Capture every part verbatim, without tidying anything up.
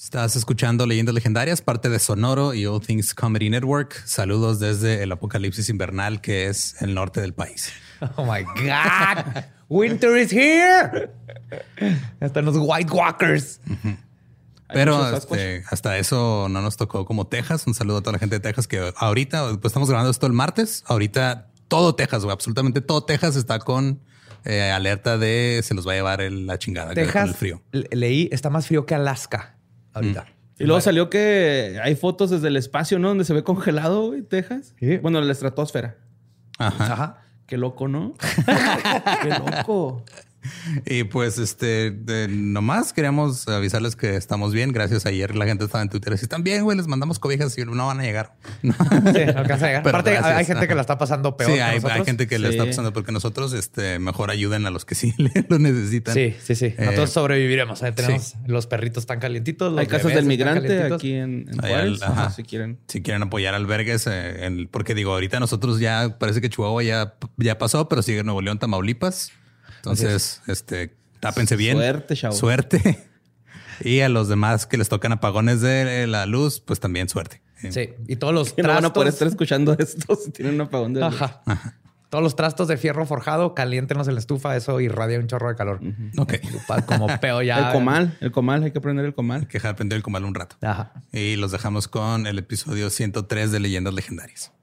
Estás escuchando Leyendas Legendarias, parte de Sonoro y All Things Comedy Network. Saludos desde el apocalipsis invernal que es el norte del país. Oh my God. Winter is here. Están los White Walkers. Uh-huh. Pero este, hasta eso no nos tocó como Texas. Un saludo a toda la gente de Texas que ahorita, pues estamos grabando esto el martes. Ahorita todo Texas, güey, absolutamente todo Texas está con eh, alerta de se los va a llevar el, la chingada. Texas, con el frío. Leí, está más frío que Alaska ahorita. Mm. Y luego salió que hay fotos desde el espacio, ¿no? Donde se ve congelado, güey, Texas. Sí. Bueno, la estratosfera. Ajá. Ajá. Qué loco, ¿no? Qué loco. Y pues este, de, nomás queríamos avisarles que estamos bien. Gracias. Ayer la gente estaba en Twitter. Si están bien, güey, les mandamos cobijas y no van a llegar. Sí, no alcanza a llegar. Pero aparte, gracias. hay gente que la está pasando peor. Sí, que hay, nosotros. hay gente que Sí. le está pasando porque nosotros este, mejor ayuden a los que sí lo necesitan. Sí, sí, sí. Eh, Nosotros sobreviviremos. ¿eh? Tenemos sí. los perritos tan calientitos. Los Hay casas bebés del están migrante calientitos. aquí en, en Ahí Juárez. al- ajá. Si quieren. Si quieren apoyar albergues, eh, en- porque digo, ahorita nosotros ya parece que Chihuahua ya, ya pasó, pero sigue Nuevo León, Tamaulipas. Entonces, este, tápense bien. Suerte, chavos. Suerte. Y a los demás que les tocan apagones de la luz, pues también suerte. Sí. Y todos los Que no van a poder trastos. estar escuchando esto si tienen un apagón de luz. Ajá. Todos los trastos de fierro forjado, caliéntenos en la estufa. Eso irradia un chorro de calor. Ok. Pa- Como peo ya. El comal, el comal, hay que prender el comal. Hay que dejar prender el comal un rato. Ajá. Y los dejamos con el episodio ciento tres de Leyendas Legendarias.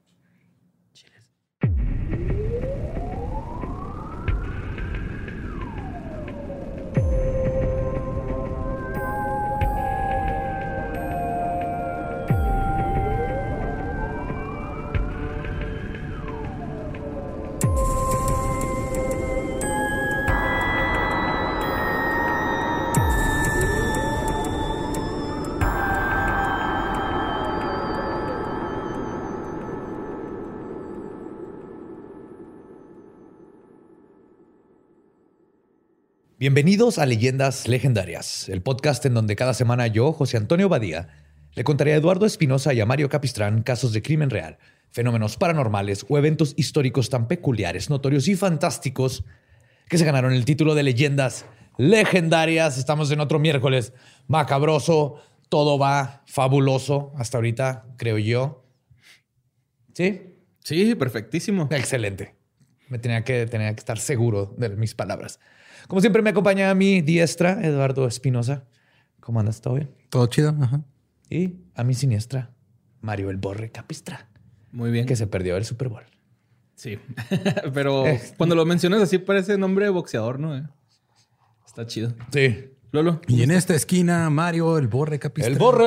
Bienvenidos a Leyendas Legendarias, el podcast en donde cada semana yo, José Antonio Badía, le contaré a Eduardo Espinosa y a Mario Capistrán casos de crimen real, fenómenos paranormales o eventos históricos tan peculiares, notorios y fantásticos que se ganaron el título de Leyendas Legendarias. Estamos en otro miércoles macabroso, todo va fabuloso hasta ahorita, creo yo. ¿Sí? Sí, perfectísimo. Excelente. Me tenía que, tenía que estar seguro de mis palabras. Como siempre me acompaña a mi diestra, Eduardo Espinosa. ¿Cómo andas? ¿Todo bien? Todo chido. Ajá. Y a mi siniestra, Mario El Borre Capistrán, Muy bien. que se perdió el Super Bowl. Sí. Pero Eh. cuando lo mencionas así parece nombre de boxeador, ¿no? Eh, Está chido. Sí. Lolo. Y en esta esquina, Mario, el Borre Capistrán. El Borre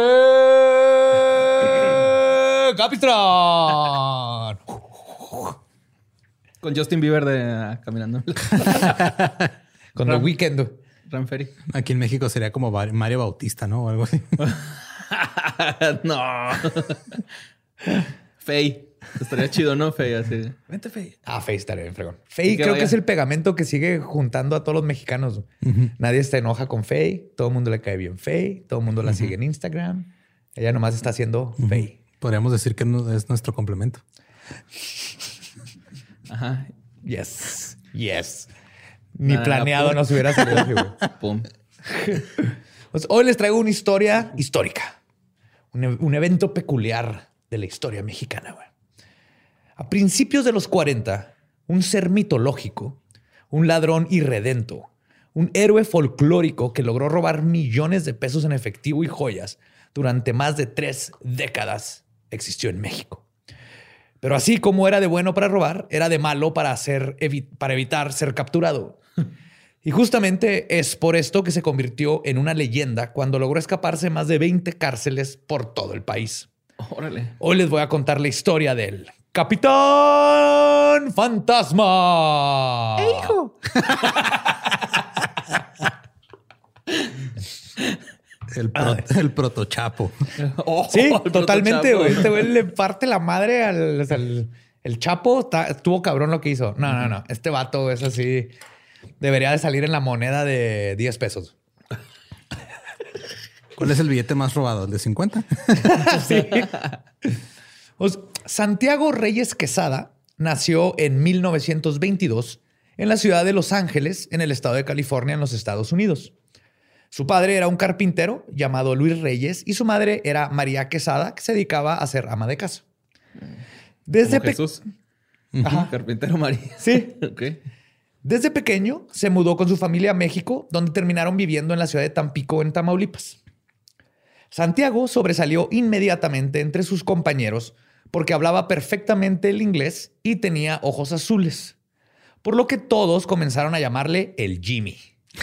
Capistrán. Con Justin Bieber de ah, caminando. Con The Weeknd. Ram Ferry. Aquí en México sería como Mario Bautista, ¿no? O algo así. No. Fey. Estaría chido, ¿no? Fey, así. Vente, Fey. Ah, Faye estaría bien fregón. Faye Y que creo vaya. que es el pegamento que sigue juntando a todos los mexicanos. Nadie se enoja con Faye. Todo el mundo le cae bien Faye. Todo el mundo la sigue en Instagram. Ella nomás está haciendo Faye. Podríamos decir que no- es nuestro complemento. Ajá. Yes. Yes. Ni Nada, planeado pum. nos hubiera salido así, güey. Pum. Pues hoy les traigo una historia histórica. Un, e- un evento peculiar de la historia mexicana, güey. A principios de los cuarenta, un ser mitológico, un ladrón irredento, un héroe folclórico que logró robar millones de pesos en efectivo y joyas durante más de tres décadas existió en México. Pero así como era de bueno para robar, era de malo para, hacer, evi- para evitar ser capturado. Y justamente es por esto que se convirtió en una leyenda cuando logró escaparse más de veinte cárceles por todo el país. Órale. Hoy les voy a contar la historia del Capitán Fantasma. ¡Eh, hijo! El, pro- el protochapo. Oh, Sí, el totalmente, protochapo. güey. Este güey le parte la madre al... o sea, el, el Chapo. Está- estuvo cabrón lo que hizo. No, no, no. Este vato es así... Debería de salir en la moneda de diez pesos. ¿Cuál es el billete más robado? ¿El de cincuenta? Sí. Pues, Santiago Reyes Quesada nació en mil novecientos veintidós en la ciudad de Los Ángeles, en el estado de California, en los Estados Unidos. Su padre era un carpintero llamado Luis Reyes y su madre era María Quesada, que se dedicaba a ser ama de casa. Desde Como Jesús. Ajá. Carpintero María. Sí. Ok. Desde pequeño se mudó con su familia a México, donde terminaron viviendo en la ciudad de Tampico, en Tamaulipas. Santiago sobresalió inmediatamente entre sus compañeros porque hablaba perfectamente el inglés y tenía ojos azules, por lo que todos comenzaron a llamarle el Jimmy.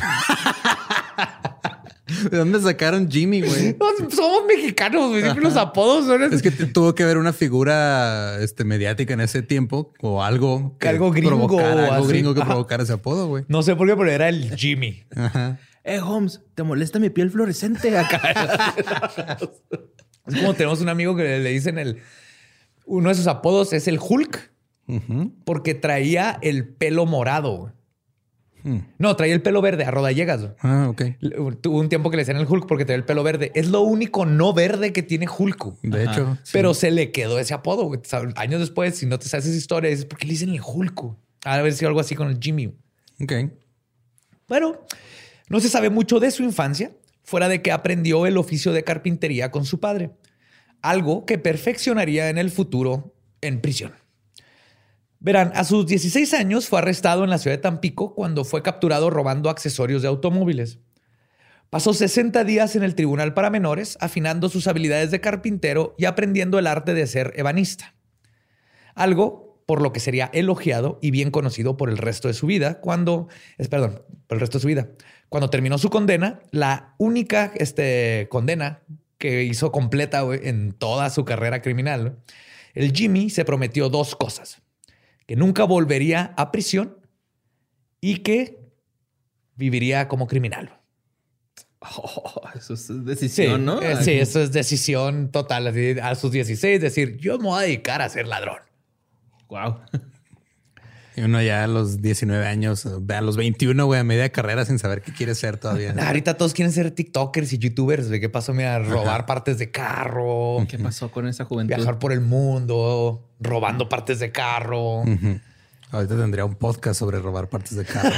¿De dónde sacaron Jimmy, güey? Somos mexicanos, güey. Siempre los apodos son... Es que tuvo que haber una figura este, mediática en ese tiempo o algo que algo gringo, provocara, algo así. gringo que Ajá. provocara ese apodo, güey. No sé por qué, pero era el Jimmy. Ajá. Eh, Holmes, ¿te molesta mi piel fluorescente acá? Es como tenemos un amigo que le dicen el... Uno de sus apodos es el Hulk Uh-huh. porque traía el pelo morado, güey. Hmm. No, traía el pelo verde a rodallegas. Güey. Ah, ok. Tuvo un tiempo que le decían el Hulk porque traía el pelo verde. Es lo único no verde que tiene Hulk. De Ajá. hecho. sí. Pero se le quedó ese apodo. Güey. Años después, si no te sabes esa historia, dices, ¿por qué le dicen el Hulk? Güey? Ha de haber sido algo así con el Jimmy. Ok. Bueno, no se sabe mucho de su infancia, fuera de que aprendió el oficio de carpintería con su padre. Algo que perfeccionaría en el futuro en prisión. Verán, a sus dieciséis años fue arrestado en la ciudad de Tampico cuando fue capturado robando accesorios de automóviles. Pasó sesenta días en el tribunal para menores, afinando sus habilidades de carpintero y aprendiendo el arte de ser ebanista. Algo por lo que sería elogiado y bien conocido por el resto de su vida cuando, es, perdón, por el resto de su vida. Cuando terminó su condena, la única este, condena que hizo completa wey, en toda su carrera criminal, wey, el Jimmy se prometió dos cosas. Que nunca volvería a prisión y que viviría como criminal. Oh, eso es decisión, sí, ¿no? eh, sí, eso es decisión total. Así, a sus dieciséis, decir, yo me voy a dedicar a ser ladrón. Wow. Y uno ya a los diecinueve años, a los veintiuno, güey, a media carrera sin saber qué quiere ser todavía. Nah, ahorita todos quieren ser TikTokers y YouTubers. ¿De qué pasó? Mira, robar Ajá. partes de carro. ¿Qué pasó con esa juventud? Viajar por el mundo, robando partes de carro. Uh-huh. Ahorita tendría un podcast sobre robar partes de carro.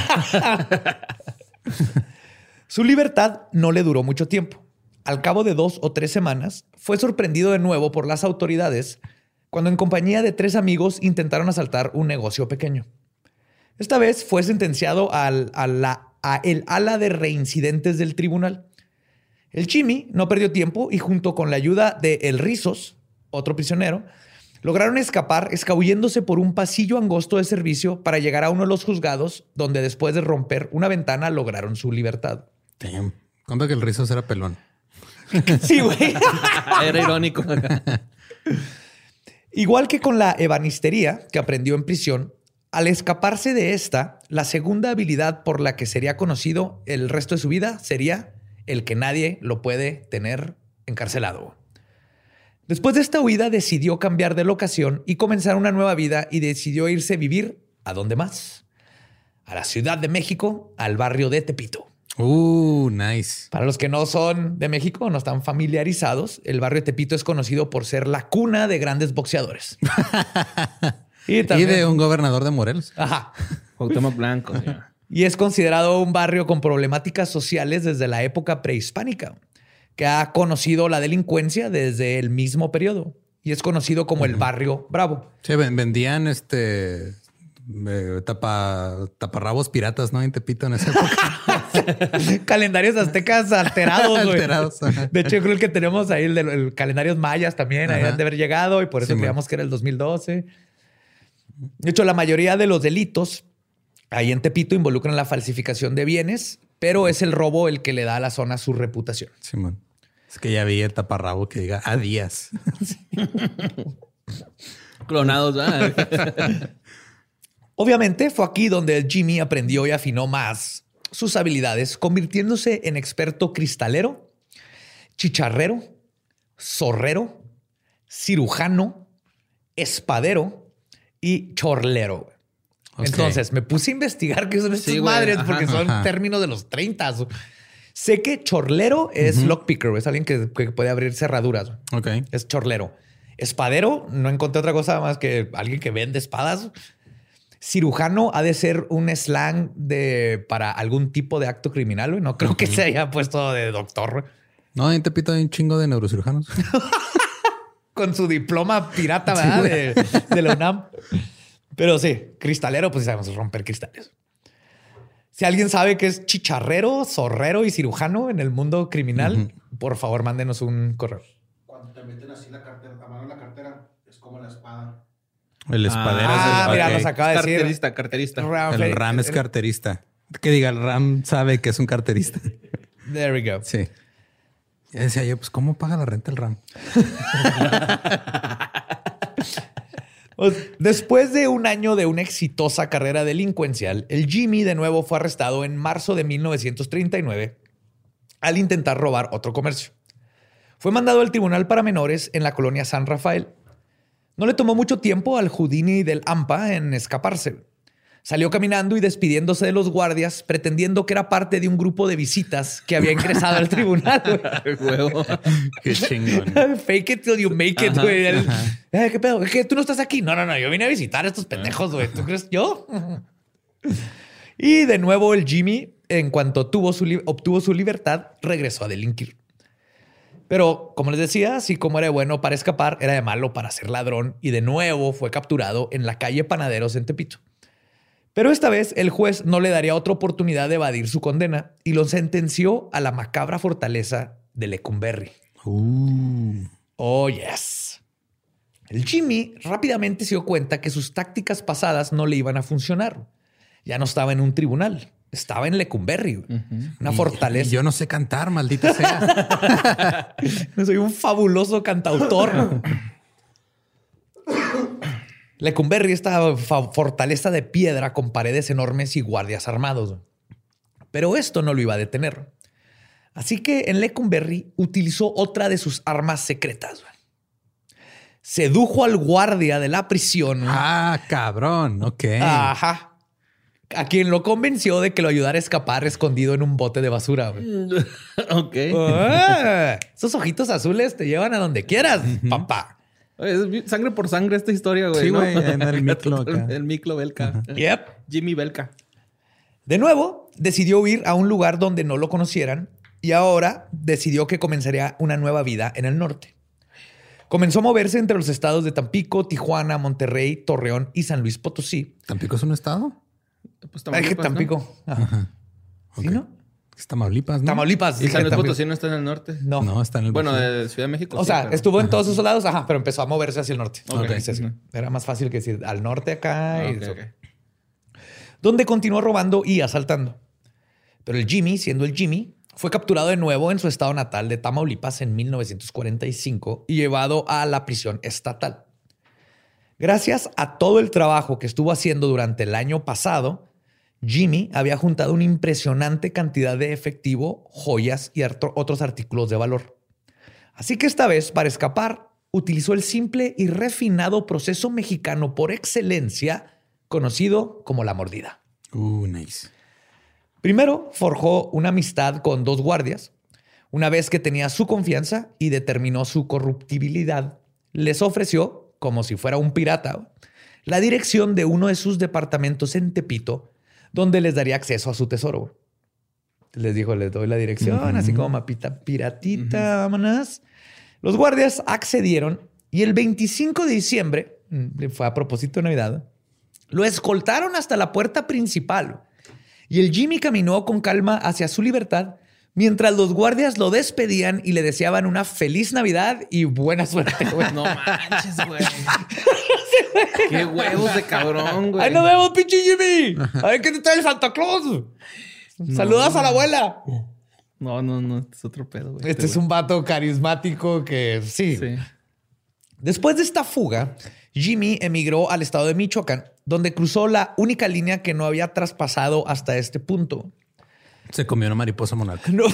Su libertad no le duró mucho tiempo. Al cabo de dos o tres semanas, fue sorprendido de nuevo por las autoridades cuando en compañía de tres amigos intentaron asaltar un negocio pequeño. Esta vez fue sentenciado al, a la, a el ala de reincidentes del tribunal. El Jimmy no perdió tiempo y junto con la ayuda de El Rizos, otro prisionero, lograron escapar escabulléndose por un pasillo angosto de servicio para llegar a uno de los juzgados, donde después de romper una ventana lograron su libertad. Damn. Cuenta que El Rizos era pelón. Sí, güey. Era irónico. Igual que con la ebanistería que aprendió en prisión, al escaparse de esta, la segunda habilidad por la que sería conocido el resto de su vida sería el que nadie lo puede tener encarcelado. Después de esta huida, decidió cambiar de locación y comenzar una nueva vida y decidió irse a vivir ¿a dónde más? A la Ciudad de México, al barrio de Tepito. Uh, nice. Para los que no son de México, no están familiarizados, el barrio de Tepito es conocido por ser la cuna de grandes boxeadores. y, también, y de un gobernador de Morelos. Ajá. Cuauhtémoc Blanco. Ya. Y es considerado un barrio con problemáticas sociales desde la época prehispánica, que ha conocido la delincuencia desde el mismo periodo y es conocido como uh-huh. el barrio Bravo. Sí, vendían este eh, tapa, taparrabos piratas, ¿no? En Tepito en esa época. Calendarios aztecas alterados. alterados. De hecho, yo creo que tenemos ahí el de los calendarios mayas también. Ajá. Ahí han de haber llegado y por eso sí, creíamos man. que era el dos mil doce. De hecho, la mayoría de los delitos ahí en Tepito involucran la falsificación de bienes, pero es el robo el que le da a la zona su reputación. Sí, man. Es que ya vi el taparrabo que diga a días. Clonados, ¿eh? Obviamente fue aquí donde el Jimmy aprendió y afinó más sus habilidades, convirtiéndose en experto cristalero, chicharrero, zorrero, cirujano, espadero y chorlero. Okay. Entonces me puse a investigar qué son estas sí, madres ajá, porque son ajá. términos de los treinta. Sé que chorlero es uh-huh. lockpicker, es alguien que, que puede abrir cerraduras. Okay. Es chorlero. Espadero, no encontré otra cosa más que alguien que vende espadas. Cirujano ha de ser un slang de para algún tipo de acto criminal, güey. No creo uh-huh. que se haya puesto de doctor. No, en Tepito hay un chingo de neurocirujanos. Con su diploma pirata, ¿verdad? Sí, de, de la UNAM. Pero sí, cristalero, pues sabemos romper cristales. Si alguien sabe que es chicharrero, zorrero y cirujano en el mundo criminal, uh-huh. por favor, mándenos un correo. Cuando te meten así la cartera, la mano en la cartera, es como la espada. El espadero. Ah, es mira, okay. nos acaba de decir. Carterista, carterista. Ram, el Ram es carterista. Que diga, el Ram sabe que es un carterista. There we go. Sí. Ya decía yo, pues, ¿cómo paga la renta el Ram? Después de un año de una exitosa carrera delincuencial, el Jimmy de nuevo fue arrestado en marzo de mil novecientos treinta y nueve al intentar robar otro comercio. Fue mandado al tribunal para menores en la colonia San Rafael. No le tomó mucho tiempo al Houdini del AMPA en escaparse. Salió caminando y despidiéndose de los guardias, pretendiendo que era parte de un grupo de visitas que había ingresado al tribunal. Huevo. Qué chingón. Fake it till you make it, güey. Eh, ¿Qué pedo? ¿Qué? ¿Tú no estás aquí? No, no, no. Yo vine a visitar a estos pendejos, güey. ¿Tú crees yo? Y de nuevo el Jimmy, en cuanto tuvo su li- obtuvo su libertad, regresó a delinquir. Pero, como les decía, así como era de bueno para escapar, era de malo para ser ladrón. Y de nuevo fue capturado en la calle Panaderos en Tepito. Pero esta vez el juez no le daría otra oportunidad de evadir su condena y lo sentenció a la macabra fortaleza de Lecumberri. Uh. Oh, yes. El Jimmy rápidamente se dio cuenta que sus tácticas pasadas no le iban a funcionar. Ya no estaba en un tribunal, estaba en Lecumberri, uh-huh. una y, fortaleza. Y yo no sé cantar, maldita sea. Soy un fabuloso cantautor. Lecumberri, esta fortaleza de piedra con paredes enormes y guardias armados. Pero esto no lo iba a detener. Así que en Lecumberri utilizó otra de sus armas secretas. Sedujo al guardia de la prisión. Ah, cabrón. Ok. Ajá. A quien lo convenció de que lo ayudara a escapar escondido en un bote de basura. Ok. Ah, esos ojitos azules te llevan a donde quieras, uh-huh. papá. Es sangre por sangre esta historia, güey. Sí, güey, ¿no? en el Miklo. El Miklo Belka. Uh-huh. Yep. Jimmy Belka. De nuevo, decidió huir a un lugar donde no lo conocieran y ahora decidió que comenzaría una nueva vida en el norte. Comenzó a moverse entre los estados de Tampico, Tijuana, Monterrey, Torreón y San Luis Potosí. ¿Tampico es un estado? Pues Tamaulipas, Ay, Tampico. ¿No? Ajá. Ajá. Okay. ¿Sí, no? Es Tamaulipas, ¿no? Tamaulipas. ¿Y San Luis Potosí no está en el norte? No. No, está en el Bueno, de Ciudad de México. O sí, sea, pero... estuvo en todos esos lados, ajá, pero empezó a moverse hacia el norte. Okay. Okay. Era más fácil que decir al norte acá. Okay, y eso. okay. Donde continuó robando y asaltando. Pero el Jimmy, siendo el Jimmy, fue capturado de nuevo en su estado natal de Tamaulipas en mil novecientos cuarenta y cinco y llevado a la prisión estatal. Gracias a todo el trabajo que estuvo haciendo durante el año pasado, Jimmy había juntado una impresionante cantidad de efectivo, joyas y otros artículos de valor. Así que esta vez, para escapar, utilizó el simple y refinado proceso mexicano por excelencia, conocido como la mordida. Uh, nice. Primero, forjó una amistad con dos guardias. Una vez que tenía su confianza y determinó su corruptibilidad, les ofreció, como si fuera un pirata, la dirección de uno de sus departamentos en Tepito, donde les daría acceso a su tesoro. Les dijo, les doy la dirección, uh-huh. así como mapita piratita, uh-huh. vámonos. Los guardias accedieron y el veinticinco de diciembre, fue a propósito de Navidad, lo escoltaron hasta la puerta principal. Y el Jimmy caminó con calma hacia su libertad mientras los guardias lo despedían y le deseaban una feliz Navidad y buena suerte, güey. No manches, güey. Qué huevos de cabrón, güey. ¡Ahí nos vemos, pinche Jimmy! A ver qué te trae el Santa Claus. No. Saludas a la abuela. No, no, no. Este es otro pedo, güey. Este, este es un vato carismático que sí. sí. Después de esta fuga, Jimmy emigró al estado de Michoacán, donde cruzó la única línea que no había traspasado hasta este punto. Se comió una mariposa monarca. No.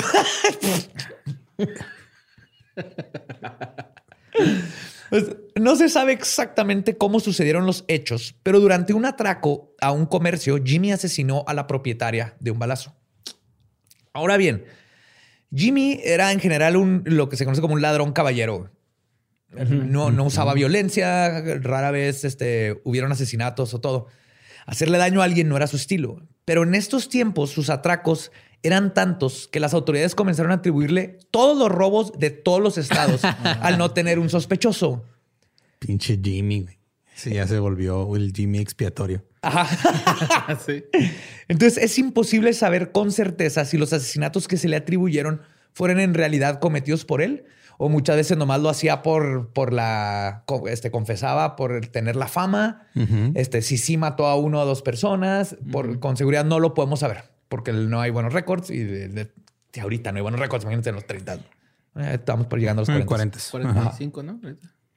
Pues, no se sabe exactamente cómo sucedieron los hechos, pero durante un atraco a un comercio, Jimmy asesinó a la propietaria de un balazo. Ahora bien, Jimmy era en general un, lo que se conoce como un ladrón caballero. No, no usaba violencia, rara vez este, hubieron asesinatos o todo. Hacerle daño a alguien no era su estilo. Pero en estos tiempos sus atracos eran tantos que las autoridades comenzaron a atribuirle todos los robos de todos los estados al no tener un sospechoso. Pinche Jimmy, güey. Sí, ya se volvió el Jimmy expiatorio. Ajá. Sí. Entonces es imposible saber con certeza si los asesinatos que se le atribuyeron fueron en realidad cometidos por él o muchas veces nomás lo hacía por, por la... Este, confesaba por tener la fama. Uh-huh. Este, si sí mató a uno o dos personas. Por, uh-huh. Con seguridad no lo podemos saber porque no hay buenos récords y de, de, de ahorita no hay buenos récords. Imagínense en los treinta. Eh, estamos por llegando a los cuarenta. cuarenta. cuarenta y cinco, ¿no?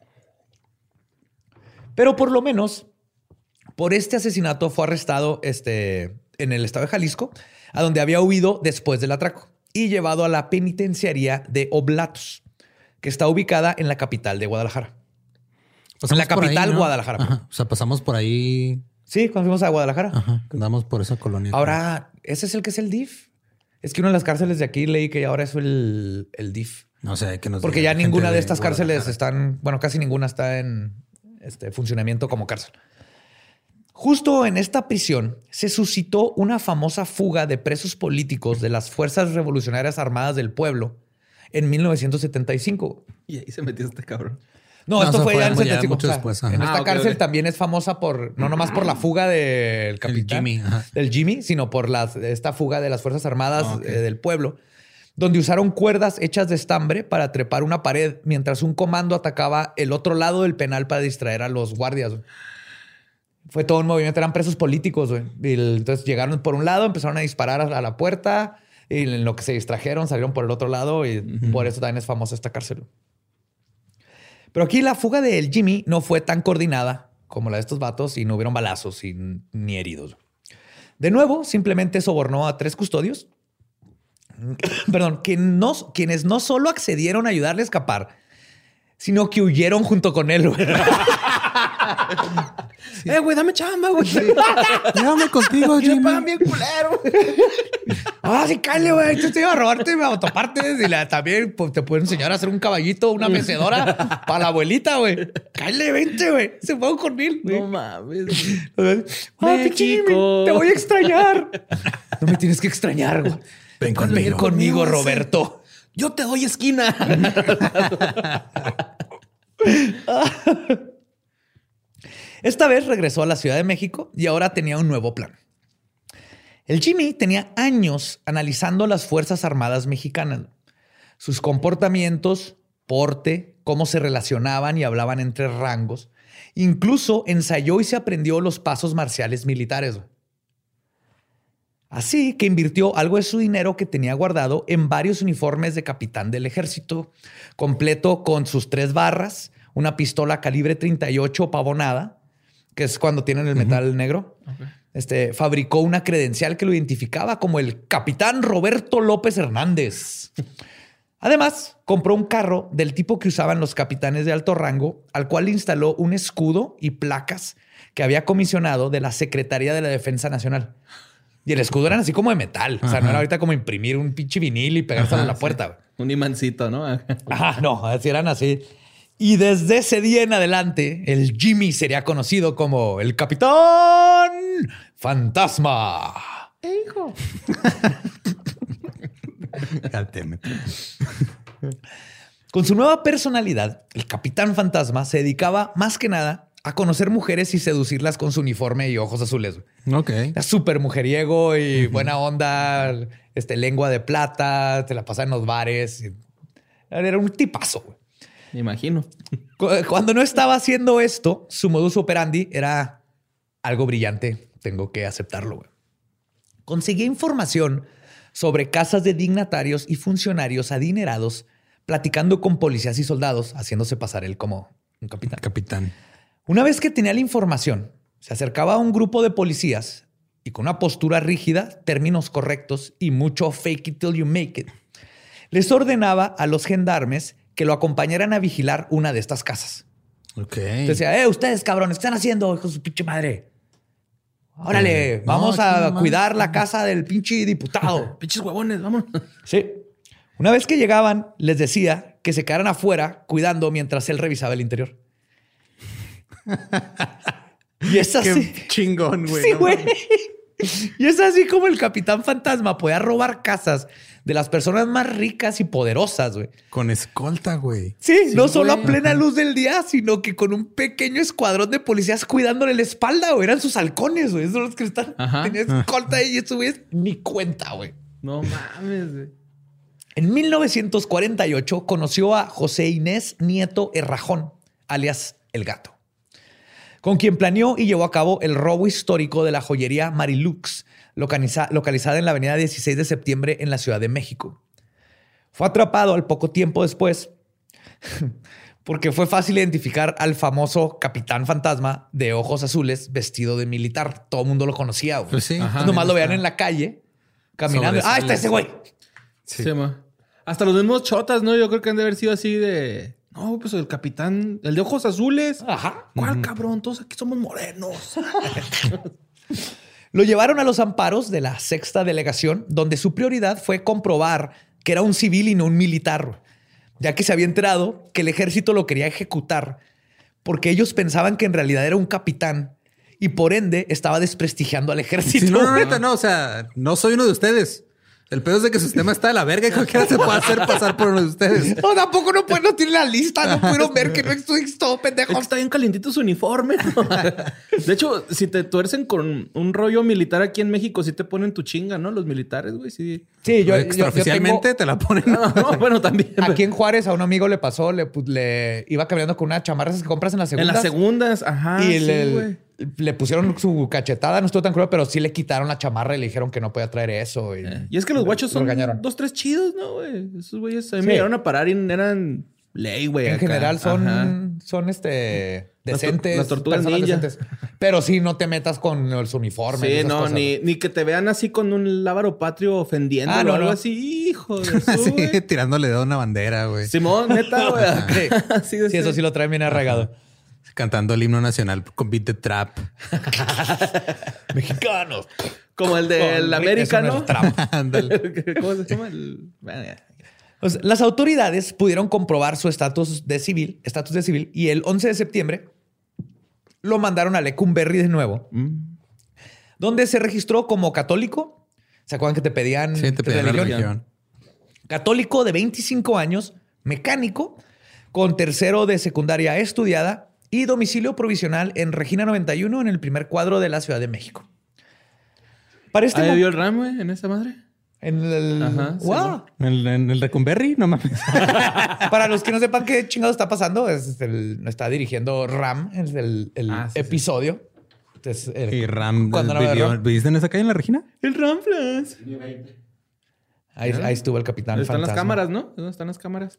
Pero por lo menos por este asesinato fue arrestado este, en el estado de Jalisco, a donde había huido después del atraco y llevado a la penitenciaría de Oblatos, que está ubicada en la capital de Guadalajara. Pasamos en la capital, ahí, ¿no? Guadalajara. Ajá. O sea, pasamos por ahí. Sí, cuando fuimos a Guadalajara. Ajá. Andamos por esa colonia. Ahora, ¿ese es el que es el D I F? Es que una de las cárceles de aquí leí que ahora es el, el D I F. No sé, que nos porque ya ninguna de estas cárceles están... Bueno, casi ninguna está en este funcionamiento como cárcel. Justo en esta prisión se suscitó una famosa fuga de presos políticos de las Fuerzas Revolucionarias Armadas del Pueblo en mil novecientos setenta y cinco. Y ahí se metió este cabrón. No, no, esto fue ya en el setenta y cinco. Mucho o sea, después, en esta ah, okay, cárcel okay. también es famosa por, no nomás por la fuga del capitán, Jimmy, del Jimmy, sino por las, esta fuga de las Fuerzas Armadas oh, okay. eh, del pueblo, donde usaron cuerdas hechas de estambre para trepar una pared mientras un comando atacaba el otro lado del penal para distraer a los guardias. Fue todo un movimiento, eran presos políticos. Güey. Y entonces llegaron por un lado, empezaron a disparar a la puerta y en lo que se distrajeron salieron por el otro lado y uh-huh. por eso también es famosa esta cárcel. Pero aquí la fuga del Jimmy no fue tan coordinada como la de estos vatos y no hubieron balazos y, ni heridos. De nuevo, simplemente sobornó a tres custodios, perdón, que no, quienes no solo accedieron a ayudarle a escapar, sino que huyeron junto con él. Güey. Sí. Eh, güey, dame chamba, güey. Sí. Llévame contigo, Jimmy. Pagan bien culero. Ah, sí, cállate, güey. Yo te iba a robarte autopartes y la, también pues, te puedo enseñar a hacer un caballito, una mecedora para la abuelita, güey. Cállate, vente, güey. Se fue con él. No mames. Ah, pinche Jimmy, te voy a extrañar. No me tienes que extrañar, güey. Ven conmigo. Ven conmigo, Roberto. Yo te doy esquina. Esta vez regresó a la Ciudad de México y ahora tenía un nuevo plan. El Jimmy tenía años analizando las Fuerzas Armadas mexicanas, sus comportamientos, porte, cómo se relacionaban y hablaban entre rangos. Incluso ensayó y se aprendió los pasos marciales militares. Así que invirtió algo de su dinero que tenía guardado en varios uniformes de capitán del ejército, completo con sus tres barras, una pistola calibre treinta y ocho pavonada, que es cuando tienen el metal uh-huh. negro. Okay. Este, fabricó una credencial que lo identificaba como el capitán Roberto López Hernández. Además, compró un carro del tipo que usaban los capitanes de alto rango, al cual instaló un escudo y placas que había comisionado de la Secretaría de la Defensa Nacional. Y el escudo eran así como de metal. Ajá. O sea, no era ahorita como imprimir un pinche vinil y pegárselo a la puerta. Sí. Un imancito, ¿no? Ajá, no, así eran así. Y desde ese día en adelante, el Jimmy sería conocido como el Capitán Fantasma. ¡Eh, hijo! Con su nueva personalidad, el Capitán Fantasma se dedicaba más que nada a conocer mujeres y seducirlas con su uniforme y ojos azules. Ok. Era súper mujeriego y uh-huh. buena onda, este, lengua de plata, te la pasaba en los bares. Era un tipazo, güey. Me imagino. Cuando no estaba haciendo esto, su modus operandi era algo brillante. Tengo que aceptarlo, güey. Conseguía información sobre casas de dignatarios y funcionarios adinerados, platicando con policías y soldados, haciéndose pasar él como un capitán. Capitán. Una vez que tenía la información, se acercaba a un grupo de policías y con una postura rígida, términos correctos y mucho fake it till you make it, les ordenaba a los gendarmes que lo acompañaran a vigilar una de estas casas. Ok. Entonces decía, eh, ustedes cabrones, ¿qué están haciendo, hijo de su pinche madre? Órale, eh, vamos no, a cuidar la casa del pinche diputado. Pinches huevones, vámonos. Sí. Una vez que llegaban, les decía que se quedaran afuera cuidando mientras él revisaba el interior. Y es así. Qué chingón, güey. Sí, no güey. mames. Y es así como el Capitán Fantasma podía robar casas de las personas más ricas y poderosas, güey. Con escolta, güey. Sí, Sí, no solo güey. a plena luz del día, sino que con un pequeño escuadrón de policías cuidándole la espalda, güey. Eran sus halcones, güey. Esos son los que están. Ajá. Tenían escolta y eso, güey, es mi cuenta, güey. No mames, güey. En mil novecientos cuarenta y ocho conoció a José Inés Nieto Errajón, alias El Gato, con quien planeó y llevó a cabo el robo histórico de la joyería Marilux, localiza- localizada en la avenida dieciséis de septiembre en la Ciudad de México. Fue atrapado al poco tiempo después porque fue fácil identificar al famoso Capitán Fantasma de ojos azules vestido de militar. Todo el mundo lo conocía, güey. Pues sí. Entonces, nomás lo veían en la calle caminando. Ah, está ese güey. Sí. Sí, ma. Hasta los mismos chotas, ¿no? Yo creo que han de haber sido así de... No, pues el capitán, el de ojos azules. Ajá. ¿Cuál cabrón? Todos aquí somos morenos. Lo llevaron a los amparos de la sexta delegación, donde su prioridad fue comprobar que era un civil y no un militar, ya que se había enterado que el ejército lo quería ejecutar porque ellos pensaban que en realidad era un capitán y por ende estaba desprestigiando al ejército. Sí, no, no, neta, no. O sea, no soy uno de ustedes. El pedo es de que su sistema está de la verga y cualquiera se puede hacer pasar por uno de ustedes. No, tampoco no pueden, no tienen la lista, no pudieron ver que no existo, pendejo. Es que está bien calientito su uniforme, ¿no? De hecho, si te tuercen con un rollo militar aquí en México, sí te ponen tu chinga, ¿no? Los militares, güey, sí. Sí, yo, yo- yo Extraoficialmente te la ponen. No, no, bueno, también. tengo- aquí en Juárez a un amigo le pasó, le, pu- le iba caminando con una chamarra esas que compras en las En segundas. las segundas, ajá. Y sí, le, güey. le pusieron su cachetada, no estuvo tan cruel, pero sí le quitaron la chamarra y le dijeron que no podía traer eso. Y, Y es que los guachos lo son regañaron. dos, tres chidos, ¿no, güey? Esos güeyes a mí Sí. me llegaron a parar y eran ley, güey. En acá. general son, Ajá. son este, Las to- decentes. las tortugas personas ninja. decentes. Pero sí, no te metas con el- su uniforme. y Sí, esas no, cosas. ni, ni que te vean así con un lábaro patrio ofendiendo Ah, no, o algo no. así. Hijo de su, Sí, güey. tirándole de una bandera, güey. Simón, neta, güey. Sí. Así de Sí, eso ser. sí lo traen bien arraigado. Cantando el himno nacional con beat de trap. Mexicanos. Como el del Con- América, eso no ¿no? es trap. Ándale. ¿Cómo se llama? El... Bueno, ya. Pues, las autoridades pudieron comprobar su estatus de civil, estatus de civil, y el once de septiembre lo mandaron a Lecumberri de nuevo, Mm. donde se registró como católico. ¿Se acuerdan que te pedían, Sí, te pedían la religión. Católico de veinticinco años, mecánico, con tercero de secundaria estudiada y domicilio provisional en Regina noventa y uno en el primer cuadro de la Ciudad de México. Para este ¿Ahí mo- vio el RAM, güey, en esa madre? en el Ajá, sí, ¡Wow! ¿En el, en el Recumberry? No mames. Para los que no sepan qué chingado está pasando, es el, está dirigiendo Ram, es el, el Ah, sí, sí. episodio. Entonces, el- Y Ram, cuando no veo vivió- Ram, ¿viviste en esa calle en la Regina? El RAM Flash. ahí, ahí estuvo el capitán Ahí están las Fantasma. cámaras, ¿no? ¿Dónde están las cámaras?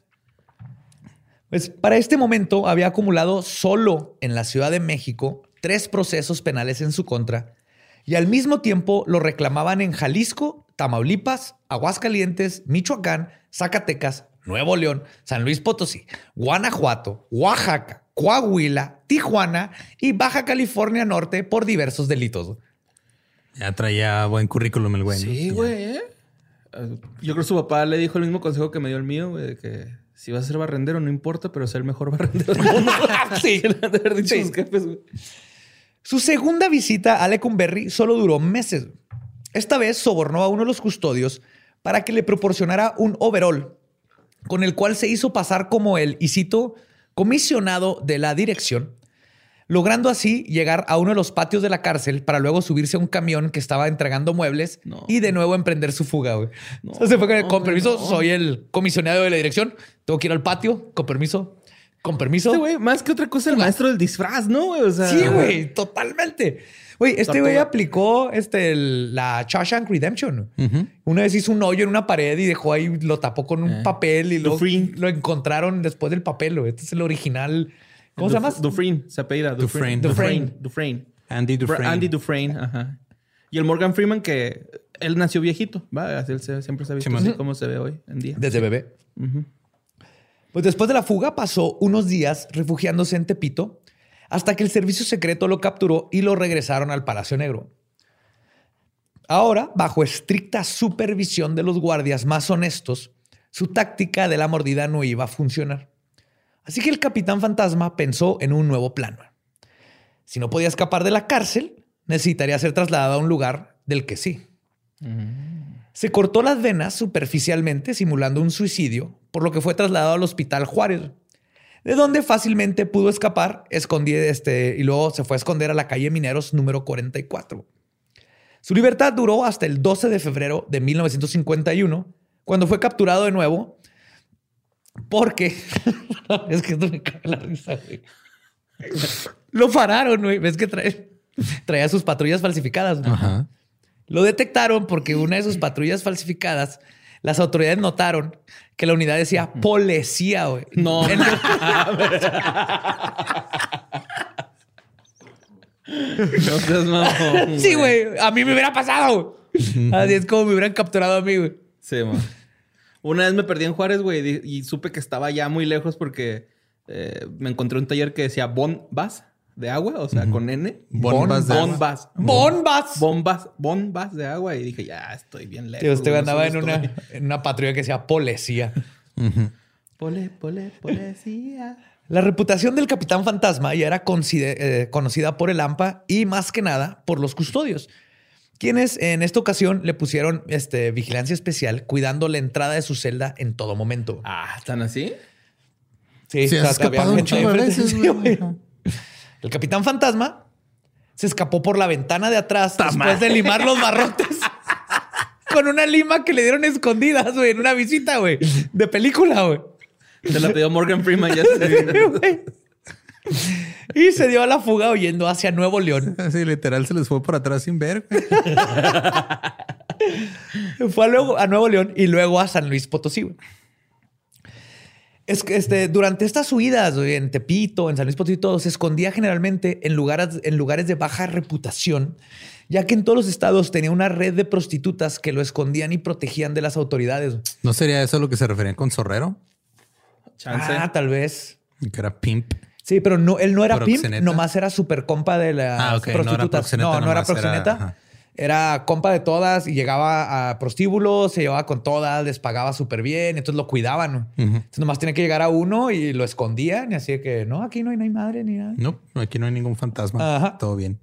Pues para este momento había acumulado solo en la Ciudad de México tres procesos penales en su contra y al mismo tiempo lo reclamaban en Jalisco, Tamaulipas, Aguascalientes, Michoacán, Zacatecas, Nuevo León, San Luis Potosí, Guanajuato, Oaxaca, Coahuila, Tijuana y Baja California Norte por diversos delitos. Ya traía buen currículum el güey. ¿no? Sí, güey, ¿eh? Eh, Yo creo que su papá le dijo el mismo consejo que me dio el mío, güey, de que si vas a ser barrendero no importa, pero ser el mejor barrendero del mundo. Sí. Le han de haber dicho Sí. sus jefes, güey. Su segunda visita a Lecumberri solo duró meses. Esta vez sobornó a uno de los custodios para que le proporcionara un overall con el cual se hizo pasar como el, y cito, comisionado de la dirección, logrando así llegar a uno de los patios de la cárcel para luego subirse a un camión que estaba entregando muebles No. y de nuevo emprender su fuga. Güey. No, O sea, se fue con, con no, permiso, no. soy el comisionado de la dirección, tengo que ir al patio, con permiso, con permiso. Este güey, más que otra cosa, el maestro del disfraz, ¿no, güey? O sea, Sí, güey, totalmente. Güey, este güey Tortuga. aplicó este, el- la Shawshank Redemption. Ujú. Una vez hizo un hoyo en una pared y dejó ahí, lo tapó con un Eh. papel y luego Dufresne. lo encontraron después del papel. Güey. Este es el original. ¿Cómo se llama? Dufresne, se apellida. Dufresne. Dufresne. Dufresne. Andy Dufresne. Andy Dufresne, ajá. Y el Morgan Freeman, que él nació viejito, ¿va? Así él se- siempre se ha visto Sí, así man. como se ve hoy en día. Desde bebé. Ujú. Pues después de la fuga pasó unos días refugiándose en Tepito hasta que el servicio secreto lo capturó y lo regresaron al Palacio Negro. Ahora, bajo estricta supervisión de los guardias más honestos, su táctica de la mordida no iba a funcionar. Así que el Capitán Fantasma pensó en un nuevo plan. Si no podía escapar de la cárcel, necesitaría ser trasladado a un lugar del que sí. Mm. Se cortó las venas superficialmente, simulando un suicidio, por lo que fue trasladado al Hospital Juárez, de donde fácilmente pudo escapar, escondí, este, y luego se fue a esconder a la calle Mineros número cuarenta y cuatro. Su libertad duró hasta el doce de febrero de mil novecientos cincuenta y uno, cuando fue capturado de nuevo, porque... es que esto me cae la risa, güey. Lo pararon, güey. Ves que trae, traía sus patrullas falsificadas, ¿no? Ajá. Lo detectaron porque una de sus patrullas falsificadas, las autoridades notaron que la unidad decía policía, güey. No. En... no seas mamón. Sí, güey. A mí me hubiera pasado. Así es como me hubieran capturado a mí, güey. Sí, man. Una vez me perdí en Juárez, güey, y supe que estaba ya muy lejos porque eh, me encontré un taller que decía bombas de agua, o sea, uh-huh. con N. Bombas de bombas. agua. Bombas. Bombas. Bombas de agua. Y dije, ya estoy bien lejos. Sí, usted andaba en una, en una patrulla que decía policía. Uh-huh. Pole, pole, policía. La reputación del Capitán Fantasma ya era eh, conocida por el A M P A y más que nada por los custodios, quienes en esta ocasión le pusieron este, vigilancia especial cuidando la entrada de su celda en todo momento. Ah, ¿están así? Sí, se ha escapado un chingo de veces, güey. El Capitán Fantasma se escapó por la ventana de atrás después de limar los barrotes con una lima que le dieron escondidas, güey, en una visita, güey, de película, güey. Se la pidió Morgan Freeman. Ya se... Y se dio a la fuga huyendo hacia Nuevo León. Sí, literal se les fue por atrás sin ver. Fue a, luego, a Nuevo León y luego a San Luis Potosí, güey. Es que este, durante estas huidas, güey, en Tepito, en San Luis Potosí, todo se escondía generalmente en lugares, en lugares de baja reputación, ya que en todos los estados tenía una red de prostitutas que lo escondían y protegían de las autoridades. ¿No sería eso lo que se referían con zorrero? Chance. Ah, tal vez. Que era pimp. Sí, pero no, él no era proxeneta. pimp, nomás era súper compa de las ah, okay. prostitutas. No, no, no era proxeneta. Era, era compa de todas y llegaba a prostíbulos, se llevaba con todas, les pagaba súper bien, entonces lo cuidaban. Uh-huh. Entonces nomás tenía que llegar a uno y lo escondían y así de que no, aquí no hay, no hay madre ni nada. No, aquí no hay ningún fantasma. Ajá. Todo bien.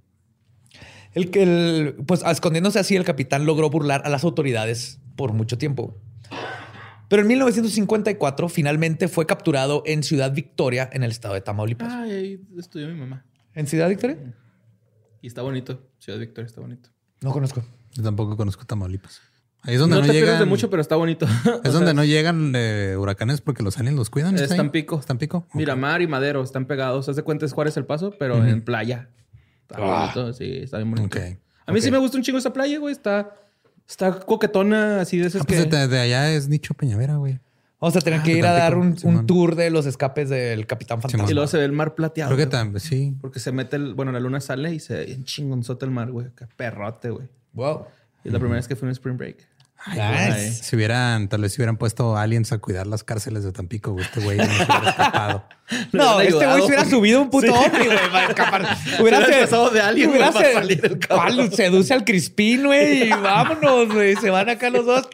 El que, el, pues escondiéndose así, el capitán logró burlar a las autoridades por mucho tiempo. Pero en mil novecientos cincuenta y cuatro finalmente fue capturado en Ciudad Victoria, en el estado de Tamaulipas. Ay, ahí estudió mi mamá. ¿En Ciudad Victoria? Y está bonito. Ciudad Victoria está bonito. No conozco. Yo tampoco conozco Tamaulipas. Ahí es donde no, no te llegan... pierdes de mucho, pero está bonito. Es donde sea, no llegan eh, huracanes porque los aliens los cuidan. Es Tampico. Tampico. Okay. Miramar y Madero están pegados. Haz de cuenta es Juárez El Paso, pero uh-huh. en playa. Está ah. bonito. Sí, está bien bonito. Okay. A mí okay. sí me gusta un chingo esa playa, güey. Está, está coquetona, así de esas ah, pues que... de, de allá es Nicho Peñavera, güey. Vamos a tener ah, que ir a dar un, un tour de los escapes del Capitán Fantasma. Sí, y luego se ve el mar plateado. Creo que también, sí. Porque se mete, el, bueno, la luna sale y se ve en chingonzote el mar, güey. Qué perrote, güey. Wow. Y es la mm. primera vez que fui en un Spring Break. Ay, nice. Si hubieran, tal vez si hubieran puesto aliens a cuidar las cárceles de Tampico, güey. Este güey no se hubiera escapado. No, este güey se hubiera subido un puto sí. ovni, güey, para escapar. Hubiera se, pasado de alien, hubiera se, salir el cabrón. Seduce al Crispín, güey, y vámonos, güey. Se van acá los dos.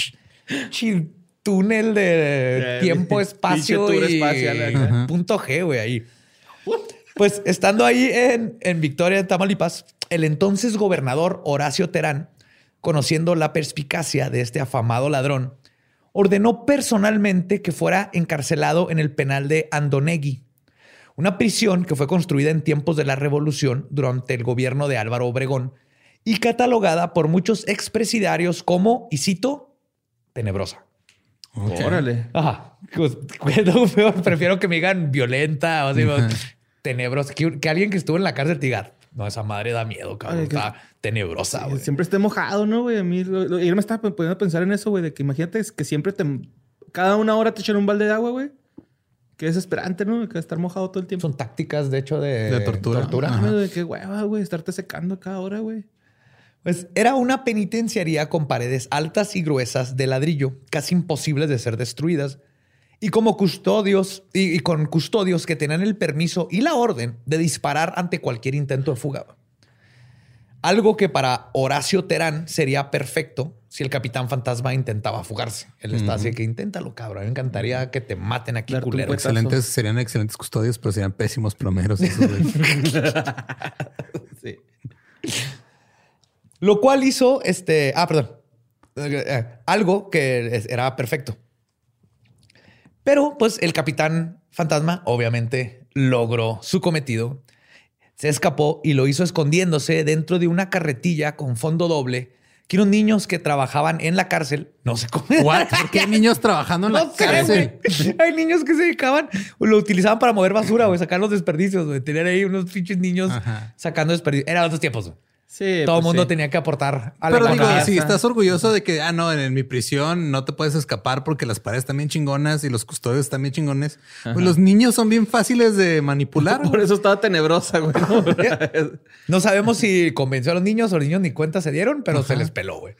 Chil. Túnel de tiempo, espacio y espacial, punto G, güey, ahí. Pues estando ahí en, en Victoria, Tamaulipas, el entonces gobernador Horacio Terán, conociendo la perspicacia de este afamado ladrón, ordenó personalmente que fuera encarcelado en el penal de Andonegui, una prisión que fue construida en tiempos de la Revolución durante el gobierno de Álvaro Obregón y catalogada por muchos expresidiarios como, y cito, tenebrosa. Okay. Órale. Ajá. Pues, prefiero que me digan violenta o así, uh-huh. tenebrosa. Que, que alguien que estuvo en la cárcel te diga, no, esa madre da miedo, cabrón. Ay, está que... tenebrosa, güey. Siempre esté mojado, ¿no, güey? A mí, lo, lo, yo me estaba poniendo a pensar en eso, güey, de que imagínate que siempre te... Cada una hora te echan un balde de agua, güey. Qué desesperante, ¿no? Que estar mojado todo el tiempo. Son tácticas, de hecho, de... De tortura. tortura. Ajá. De qué hueva, güey. Estarte secando cada hora, güey. Pues era una penitenciaría con paredes altas y gruesas de ladrillo, casi imposibles de ser destruidas, y como custodios y, y con custodios que tenían el permiso y la orden de disparar ante cualquier intento de fuga. Algo que para Horacio Terán sería perfecto, si el capitán fantasma intentaba fugarse. Él está uh-huh. así que inténtalo, cabrón. Me encantaría que te maten aquí, culero. Excelentes, serían excelentes custodios, pero serían pésimos plomeros. Sí. Lo cual hizo este. Ah, perdón. Algo que era perfecto. Pero, pues, el capitán fantasma, obviamente, logró su cometido. Se escapó y lo hizo escondiéndose dentro de una carretilla con fondo doble que unos niños que trabajaban en la cárcel no se comen. ¿Por qué hay niños trabajando en no la sé, cárcel? Wey. Hay niños que se dedicaban, lo utilizaban para mover basura, güey, sacar los desperdicios, güey. Tener ahí unos pinches niños Ajá. sacando desperdicios. Eran otros tiempos, güey. Sí, todo el pues mundo sí. tenía que aportar a la Pero digo, si estás orgulloso de que, ah, no, en, en mi prisión no te puedes escapar porque las paredes están bien chingonas y los custodios están bien chingones. Pues los niños son bien fáciles de manipular. Por eso estaba tenebrosa, güey. No, no sabemos si convenció a los niños o los niños ni cuenta se dieron, pero Ajá. se les peló, güey.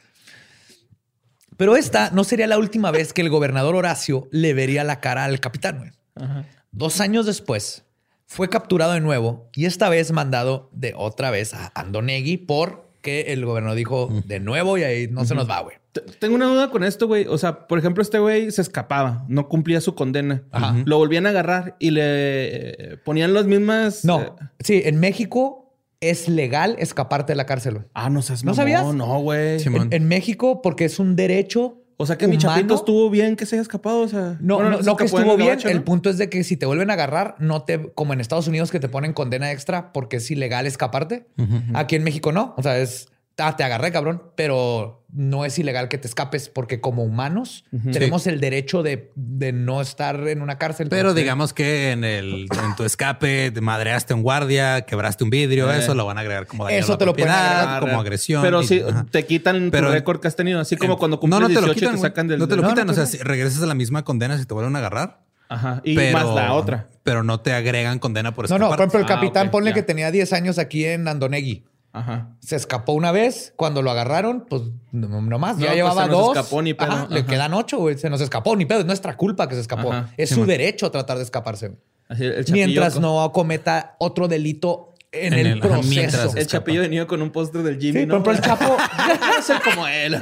Pero esta no sería la última vez que el gobernador Horacio le vería la cara al capitán, güey. Ajá. Dos años después, fue capturado de nuevo y esta vez mandado de otra vez a Andonegui porque el gobernador dijo de nuevo y ahí no uh-huh. se nos va, güey. Tengo una duda con esto, güey. O sea, por ejemplo, este güey se escapaba, no cumplía su condena. Ajá. Lo volvían a agarrar y le ponían las mismas... No, eh... sí, en México es legal escaparte de la cárcel, güey. Ah, no seas ¿No sabías? No, no, güey. En, en México porque es un derecho... O sea, que humano. Mi chapito estuvo bien que se haya escapado. O sea, no, bueno, no, no, no que estuvo bien. Gabacho, ¿no? El punto es de que si te vuelven a agarrar, no te, como en Estados Unidos que te ponen condena extra porque es ilegal escaparte. Uh-huh. Aquí en México no. O sea, es, ah, te agarré, cabrón, pero no es ilegal que te escapes porque como humanos uh-huh. tenemos sí. el derecho de, de no estar en una cárcel. Pero porque... digamos que en el en tu escape te madreaste un guardia, quebraste un vidrio, eh. eso lo van a agregar como daño eso a la te lo pueden agregar como agresión. Pero y, sí, ajá. te quitan pero, tu récord que has tenido, así como en, cuando cumples no, no te dieciocho lo quitan, te sacan del... No te lo no, quitan, no, o sea, si regresas a la misma condena si te vuelven a agarrar. Ajá, y pero, más la otra. Pero no te agregan condena por escapar. No, no, por ejemplo, el capitán, ah, okay, ponle ya. que tenía diez años aquí en Andonegui. Ajá. Se escapó una vez. Cuando lo agarraron, pues nomás no, ya pues llevaba se nos dos. Escapó, ni pedo. Ajá, Ajá. Le quedan ocho, güey. Se nos escapó, ni pedo. Es nuestra culpa que se escapó. Ajá. Es sí, su man. derecho tratar de escaparse. Así, el Mientras no cometa otro delito en, en el, el proceso. El Chapillo venía con un póster del Jimmy. Sí, ¿no? pero el Chapo quiero ser como él.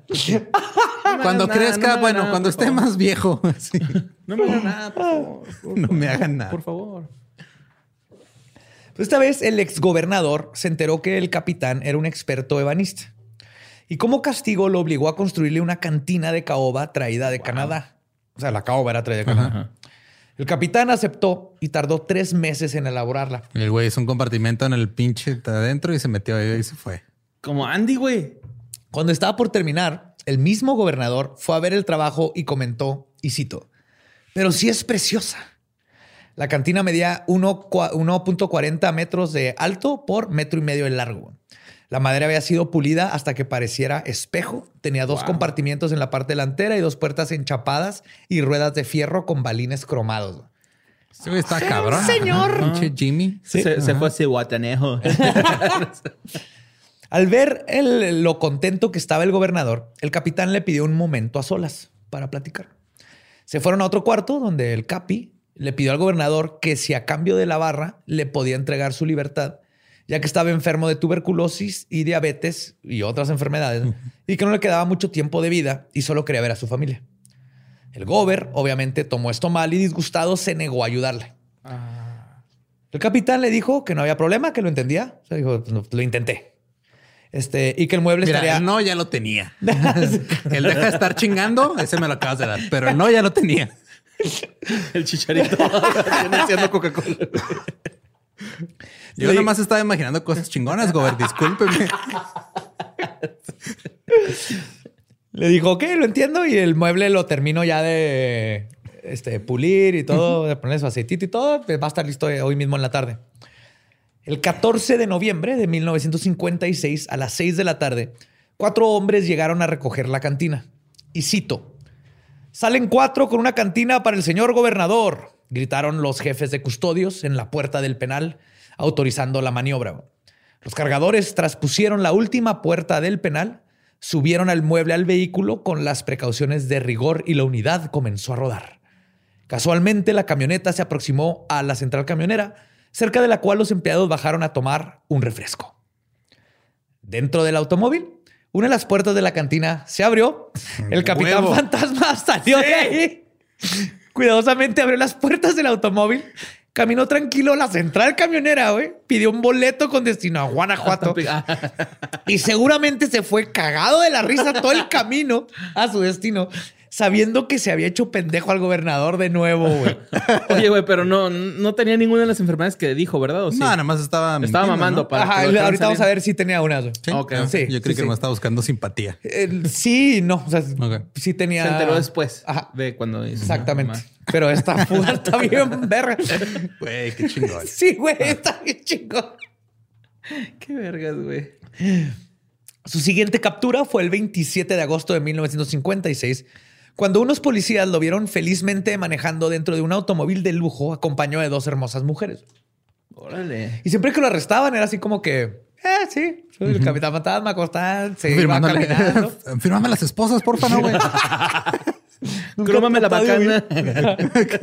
No cuando nada, crezca, no bueno, nada, cuando esté favor. más viejo. Sí. No me hagan nada, por favor. Por no favor, me hagan nada. Por favor. Esta vez el exgobernador se enteró que el capitán era un experto ebanista y como castigo lo obligó a construirle una cantina de caoba traída de wow. Canadá. O sea, la caoba era traída de Canadá. Ajá. El capitán aceptó y tardó tres meses en elaborarla. El güey hizo un compartimento en el pinche adentro y se metió ahí y se fue. Como Andy, güey. Cuando estaba por terminar, el mismo gobernador fue a ver el trabajo y comentó, y cito, pero sí es preciosa. La cantina medía uno punto cuarenta metros de alto por metro y medio de largo. La madera había sido pulida hasta que pareciera espejo. Tenía dos wow. compartimientos en la parte delantera y dos puertas enchapadas y ruedas de fierro con balines cromados. Sí, está cabrón. Señor. Pinche Jimmy. Sí. Se, se fue así guatanejo. Al ver el, lo contento que estaba el gobernador, el capitán le pidió un momento a solas para platicar. Se fueron a otro cuarto donde el capi le pidió al gobernador que si a cambio de la barra le podía entregar su libertad, ya que estaba enfermo de tuberculosis y diabetes y otras enfermedades, uh-huh. y que no le quedaba mucho tiempo de vida y solo quería ver a su familia. El gober, obviamente, tomó esto mal y disgustado se negó a ayudarle. Ah. El capitán le dijo que no había problema, que lo entendía. O sea, dijo, lo intenté. Este, y que el mueble Mira, estaría... el no ya lo tenía. El deja de estar chingando, ese me lo acabas de dar, pero el no ya lo tenía. El Chicharito haciendo Coca-Cola. Yo nomás estaba imaginando cosas chingonas, Gober, discúlpeme. Le dijo, ok, lo entiendo. Y el mueble lo termino ya de este, pulir y todo, uh-huh. de poner su aceitito y todo. Va a estar listo hoy mismo en la tarde. El catorce de noviembre de mil novecientos cincuenta y seis, a las seis de la tarde, cuatro hombres llegaron a recoger la cantina. Y cito, salen cuatro con una cantina para el señor gobernador, gritaron los jefes de custodios en la puerta del penal, autorizando la maniobra. Los cargadores traspusieron la última puerta del penal, subieron al mueble al vehículo con las precauciones de rigor y la unidad comenzó a rodar. Casualmente, la camioneta se aproximó a la central camionera, cerca de la cual los empleados bajaron a tomar un refresco. Dentro del automóvil, Una de las puertas de la cantina se abrió. El capitán Huevo. fantasma salió de ahí. Cuidadosamente abrió las puertas del automóvil. Caminó tranquilo a la central camionera, güey. Pidió un boleto con destino a Guanajuato. Y seguramente se fue cagado de la risa todo el camino a su destino, sabiendo que se había hecho pendejo al gobernador de nuevo, güey. Oye, güey, pero no, no tenía ninguna de las enfermedades que dijo, ¿verdad? ¿O sí? No, nada más estaba Estaba mintiendo, mamando ¿no? para Ajá, que lo ahorita vamos a saliendo. ver si tenía unas, güey. Sí, Ok. ah, Sí, yo creí sí, que sí. me estaba buscando simpatía. Eh, sí, no. O sea, Ok. sí tenía... Se enteró después Ajá. de cuando hizo. Exactamente. Mamá. Pero esta fuga está bien verga. Güey, qué chingón. Sí, güey, está bien chingón. Qué vergas, güey. Su siguiente captura fue el veintisiete de agosto de mil novecientos cincuenta y seis, cuando unos policías lo vieron felizmente manejando dentro de un automóvil de lujo acompañado de dos hermosas mujeres. Órale. Y siempre que lo arrestaban era así como que, eh, sí, soy el capitán fantasma, Costán, se iba Firmándole. caminando. Fírmame las esposas, porfa, no, güey. Crómame la tratado de bacana.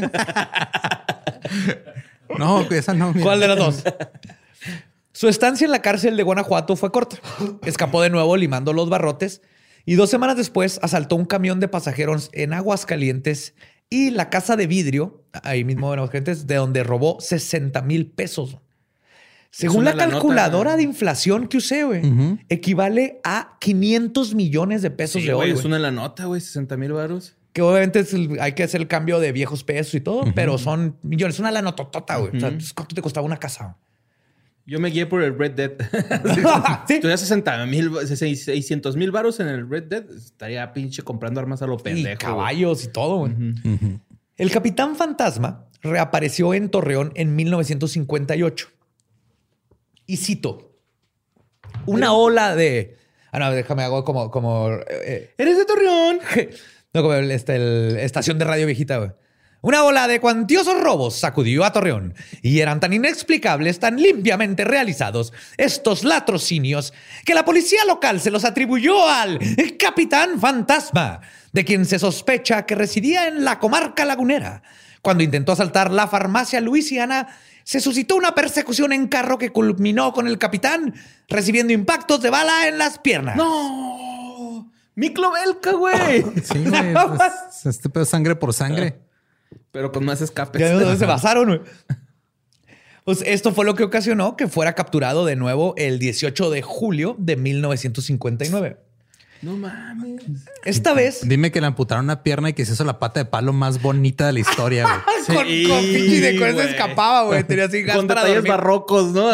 No, que esa no. mira. ¿Cuál de las dos? Su estancia en la cárcel de Guanajuato fue corta. Escapó de nuevo limando los barrotes y dos semanas después asaltó un camión de pasajeros en Aguascalientes y la casa de vidrio, ahí mismo en Aguascalientes, de donde robó sesenta mil pesos. Según una la lanota, calculadora ¿no? de inflación que usé, güey, Ujú. equivale a quinientos millones de pesos Sí, de hoy, güey, güey. es una la nota, güey, sesenta mil varos. Que obviamente es el- hay que hacer el cambio de viejos pesos y todo, pero son millones. Es una lanototota, güey. O sea, ¿cuánto te costaba una casa? Yo me guié por el Red Dead. Sí. Si tuviera sesenta mil, seiscientos mil varos en el Red Dead, estaría pinche comprando armas a lo pendejo. Y caballos y todo, güey. Ujú. El Capitán Fantasma reapareció en Torreón en mil novecientos cincuenta y ocho. Y cito, una ola de... Ah, no, déjame hago como... como eh, ¿Eres de Torreón? no, como el, este, el- estación de radio viejita, güey. Una ola de cuantiosos robos sacudió a Torreón y eran tan inexplicables, tan limpiamente realizados estos latrocinios que la policía local se los atribuyó al Capitán Fantasma, de quien se sospecha que residía en la comarca lagunera. Cuando intentó asaltar la farmacia Luisiana, se suscitó una persecución en carro que culminó con el capitán recibiendo impactos de bala en las piernas. ¡No! ¡Miklo Belka, güey! Sí, güey. es- es- Este pedo es sangre por sangre. Pero con más escapes. ¿Ya dónde se basaron, güey? Pues esto fue lo que ocasionó que fuera capturado de nuevo el dieciocho de julio de mil novecientos cincuenta y nueve. No mames. Esta vez Dime que le amputaron una pierna y que se hizo la pata de palo más bonita de la historia, güey. con, Sí, con pinche de con eso güey. escapaba, güey. Tenía así gas Con para detalles dormir. barrocos, ¿no?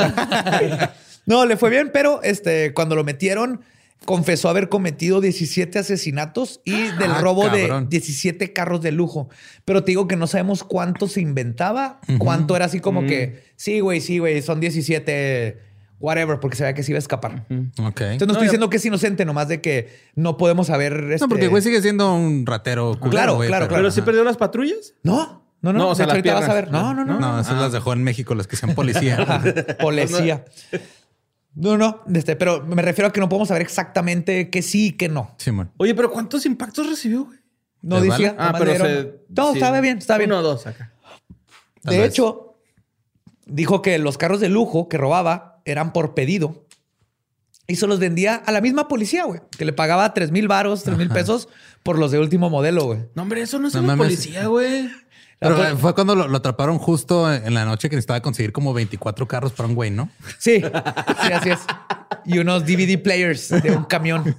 No, le fue bien, pero este, cuando lo metieron, confesó haber cometido diecisiete asesinatos y del Ah, robo cabrón. de diecisiete carros de lujo. Pero te digo que no sabemos cuánto se inventaba, cuánto era así como que, sí, güey, sí, güey, son diecisiete, whatever, porque se veía que se iba a escapar. Ok. Entonces no, No, estoy ya- diciendo que es inocente, nomás de que no podemos saber. No, este- porque güey sigue siendo un ratero. culero, Claro, güey, claro, pero- ¿Pero sí ajá. perdió las patrullas? No, no, no. No, o sea, de hecho, las ahorita vas a ver. piernas. No, no, no. No, esas las dejó en México, las que sean policía. Policía. No, no, este, pero me refiero a que no podemos saber exactamente qué sí y qué no. Simón. Oye, pero ¿cuántos impactos recibió, güey? No ¿Les decía. vale? Ah, nomás pero le dieron- se... No, sí. estaba bien, estaba bien. Uno o dos acá. Tal De vez. hecho, dijo que los carros de lujo que robaba eran por pedido y se los vendía a la misma policía, güey, que le pagaba tres mil varos, tres mil pesos por los de último modelo, güey. No, hombre, eso no es No una mames. policía, güey. Pero Ah, eh, fue cuando lo, lo atraparon justo en la noche que necesitaba conseguir como veinticuatro carros para un güey, ¿no? Sí, sí, así es. Y unos D V D players de un camión.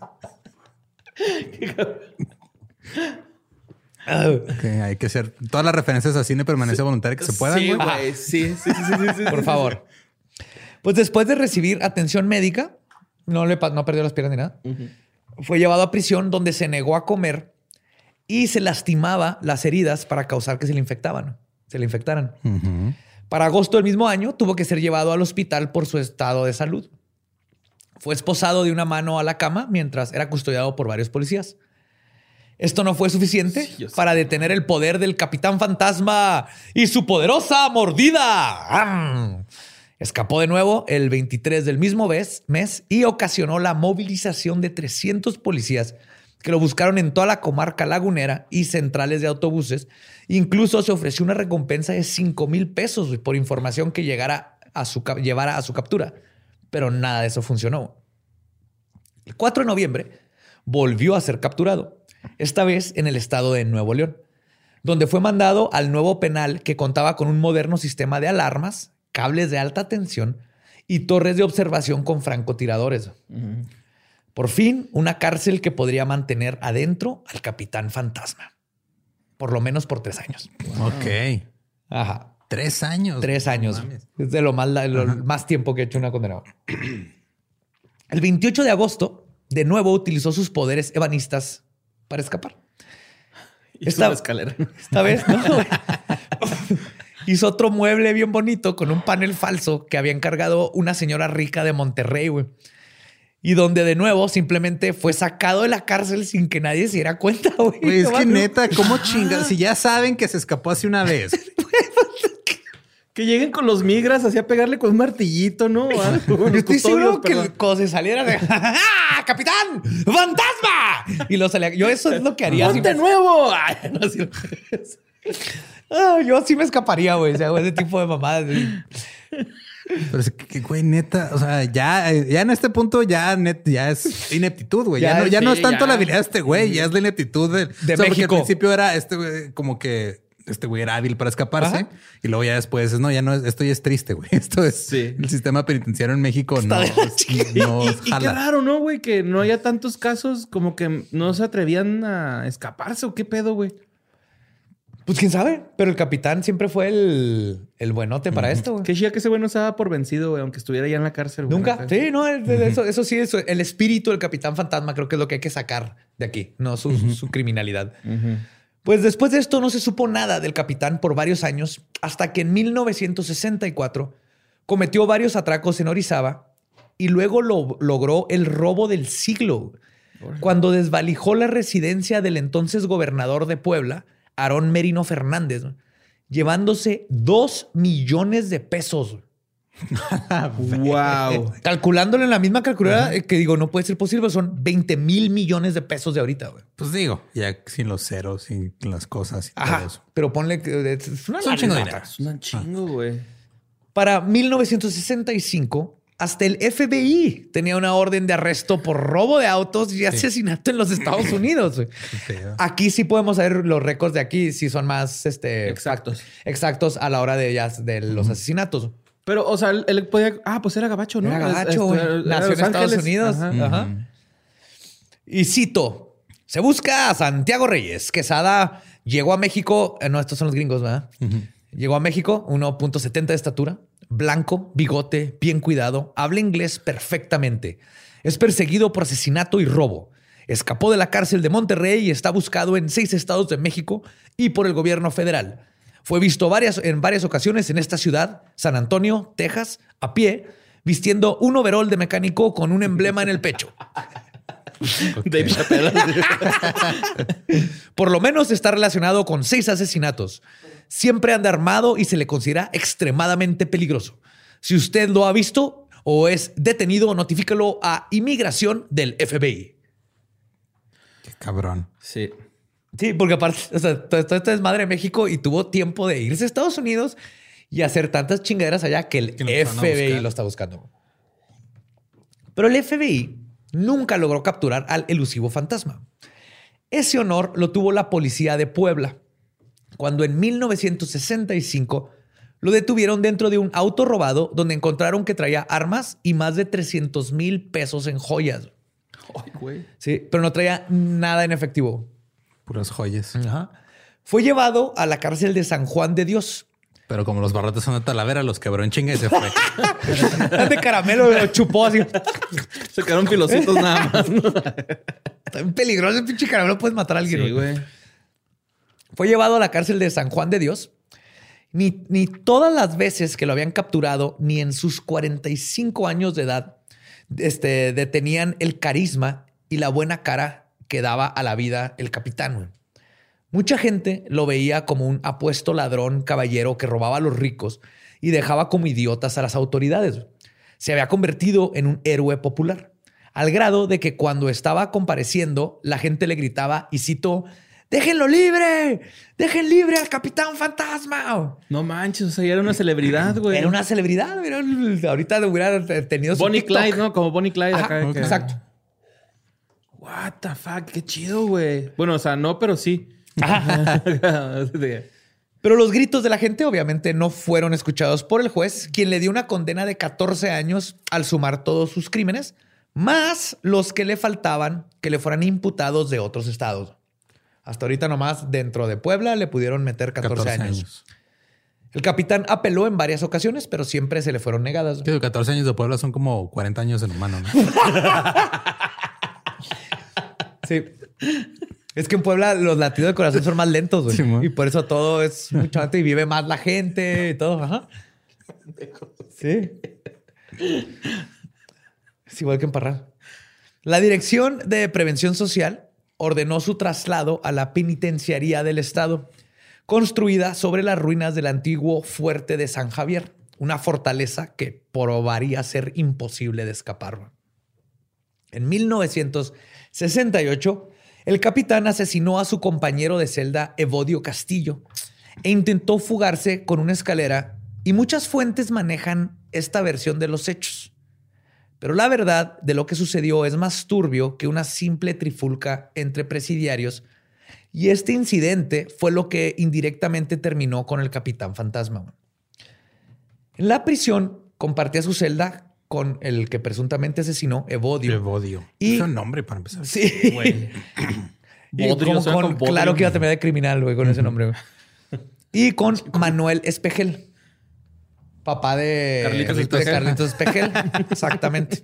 Ah, Que hay que hacer todas las referencias a cine permanencia voluntaria que se puedan, Sí, güey. güey. Sí, sí, sí, sí, sí, sí. por favor. Pues después de recibir atención médica, no, le, pa- no perdió las piernas ni nada. Fue llevado a prisión donde se negó a comer y se lastimaba las heridas para causar que se le infectaban, se le infectaran. Ujú. Para agosto del mismo año tuvo que ser llevado al hospital por su estado de salud. Fue esposado de una mano a la cama mientras era custodiado por varios policías. Esto no fue suficiente Sí, yo sé. para detener el poder del Capitán Fantasma y su poderosa mordida. ¡Am! Escapó de nuevo el veintitrés del mismo mes, mes y ocasionó la movilización de trescientos policías que lo buscaron en toda la comarca lagunera y centrales de autobuses. Incluso se ofreció una recompensa de cinco mil pesos güey, por información que llegara a su, cap- llevara a su captura. Pero nada de eso funcionó. El cuatro de noviembre volvió a ser capturado, esta vez en el estado de Nuevo León, donde fue mandado al nuevo penal que contaba con un moderno sistema de alarmas, cables de alta tensión y torres de observación con francotiradores. Uh-huh. Por fin, una cárcel que podría mantener adentro al Capitán Fantasma. Por lo menos por tres años. Wow. Ok. Ajá. Tres años. Tres años. No es de lo más, lo más tiempo que ha hecho una condenada. El veintiocho de agosto, de nuevo utilizó sus poderes ebanistas para escapar. Esta la escalera. Esta vez, ¿no? Hizo otro mueble bien bonito con un panel falso que había encargado una señora rica de Monterrey, güey. Y donde de nuevo simplemente fue sacado de la cárcel sin que nadie se diera cuenta, güey. Güey, es que neta, ¿cómo chingas? Si ya saben que se escapó hace una vez. Que lleguen con los migras así a pegarle con un martillito, ¿no? Yo estoy seguro que perdón. Cuando se saliera de ¡ah, capitán! ¡Fantasma! Y lo salía. Yo eso es lo que haría. ¡Ponte me... nuevo! Ay, no, sí. ah, yo sí me escaparía, güey. O sea, ese tipo de mamadas. Pero es que, güey, neta, o sea, ya, ya en este punto ya, net, ya es ineptitud, güey. Ya, ya, no, ya sí, no es tanto ya. La habilidad de este güey, ya es la ineptitud de, de o sea, México. Porque al principio era este güey como que este güey era hábil para escaparse. Ajá. Y luego ya después es, no, ya no es, esto ya es triste, güey. Esto es sí. El sistema penitenciario en México. Está no, es, no y, y, y qué raro, ¿no, güey? Que no haya tantos casos como que no se atrevían a escaparse o qué pedo, güey. Pues quién sabe, pero el capitán siempre fue el, el buenote para uh-huh. esto. Güey. Qué chida que ese güey no se daba por vencido, güey, aunque estuviera ya en la cárcel. Güey. Nunca. Sí, no, uh-huh. eso, eso sí, eso, el espíritu del Capitán Fantasma creo que es lo que hay que sacar de aquí, no su, uh-huh. su criminalidad. Uh-huh. Pues después de esto no se supo nada del capitán por varios años, hasta que en mil novecientos sesenta y cuatro cometió varios atracos en Orizaba y luego lo, logró el robo del siglo, uh-huh. cuando desvalijó la residencia del entonces gobernador de Puebla, Aarón Merino Fernández, ¿no? Llevándose dos millones de pesos. Wow. Calculándolo en la misma calculadora, uh-huh. que digo, no puede ser posible, son veinte mil millones de pesos de ahorita. Güey. Pues digo, ya sin los ceros, sin las cosas y Ajá, todo eso. Pero ponle que es una son chingo de dinero. Es un chingo, güey. Para mil novecientos sesenta y cinco, hasta el F B I tenía una orden de arresto por robo de autos y sí. asesinato en los Estados Unidos. Sí. Aquí sí podemos ver los récords de aquí, si son más este, exactos. Exactos a la hora de, ya, de los uh-huh. asesinatos. Pero, o sea, él podía... Ah, pues era gabacho, ¿no? Era gabacho, güey. Este, nació en Estados Unidos. Ajá. Ajá. Uh-huh. Y cito, se busca a Santiago Reyes. Quesada llegó a México... No, estos son los gringos, ¿verdad? Uh-huh. Llegó a México, uno punto setenta de estatura, blanco, bigote, bien cuidado, habla inglés perfectamente. Es perseguido por asesinato y robo. Escapó de la cárcel de Monterrey y está buscado en seis estados de México y por el gobierno federal. Fue visto varias, en varias ocasiones en esta ciudad, San Antonio, Texas, a pie, vistiendo un overol de mecánico con un emblema en el pecho. Okay. Por lo menos está relacionado con seis asesinatos. Siempre anda armado y se le considera extremadamente peligroso. Si usted lo ha visto o es detenido, notifícalo a Inmigración del F B I. Qué cabrón. Sí. Sí, porque aparte, o sea, todo esto es madre de México y tuvo tiempo de irse a Estados Unidos y hacer tantas chingaderas allá que el que F B I lo está buscando. Pero el F B I nunca logró capturar al elusivo fantasma. Ese honor lo tuvo la policía de Puebla, cuando en mil novecientos sesenta y cinco lo detuvieron dentro de un auto robado donde encontraron que traía armas y más de trescientos mil pesos en joyas. Ay, güey. Sí, pero no traía nada en efectivo. Puras joyas. Ajá. Fue llevado a la cárcel de San Juan de Dios. Pero como los barrotes son de Talavera, los quebró en chinga y se fue. De caramelo, lo chupó así. Se quedaron pilositos nada más. Está bien peligroso el pinche caramelo. Puedes matar a alguien. Sí, güey. Fue llevado a la cárcel de San Juan de Dios. Ni, ni todas las veces que lo habían capturado, ni en sus cuarenta y cinco años de edad, este, detenían el carisma y la buena cara que daba a la vida el capitán. Güey. Mucha gente lo veía como un apuesto ladrón caballero que robaba a los ricos y dejaba como idiotas a las autoridades. Se había convertido en un héroe popular, al grado de que cuando estaba compareciendo, la gente le gritaba, y cito, ¡déjenlo libre! ¡Dejen libre al Capitán Fantasma! No manches, o sea, ya era una celebridad, güey. Era una celebridad. Era, ahorita hubiera tenido su Bonnie TikTok. Clyde, ¿no? Como Bonnie Clyde. Ajá, acá. okay. Exacto. What the fuck, qué chido, güey. Bueno, o sea, no, pero sí. Pero los gritos de la gente obviamente no fueron escuchados por el juez, quien le dio una condena de catorce años al sumar todos sus crímenes, más los que le faltaban que le fueran imputados de otros estados. Hasta ahorita nomás dentro de Puebla le pudieron meter catorce, catorce años. años. El capitán apeló en varias ocasiones, pero siempre se le fueron negadas. Sí, catorce años de Puebla son como cuarenta años en humano, ¿no? Sí. Es que en Puebla los latidos de corazón son más lentos, güey. Sí, y por eso todo es mucho antes y vive más la gente y todo. Ajá. Sí. Es igual que en Parral. La Dirección de Prevención Social ordenó su traslado a la penitenciaría del estado, construida sobre las ruinas del antiguo fuerte de San Javier, una fortaleza que probaría ser imposible de escapar. En mil novecientos sesenta y ocho, el capitán asesinó a su compañero de celda, Evodio Castillo, e intentó fugarse con una escalera, y muchas fuentes manejan esta versión de los hechos. Pero la verdad de lo que sucedió es más turbio que una simple trifulca entre presidiarios, y este incidente fue lo que indirectamente terminó con el Capitán Fantasma. En la prisión compartía su celda con el que presuntamente asesinó, Evodio. Evodio. Y es un nombre para empezar. Sí. Güey. Bodrio, con, con, claro que iba a terminar de criminal, güey, con ese nombre. Güey. Y con Manuel Espejel. Papá de Carlitos de Espejel. Carlitos Espejel. Exactamente.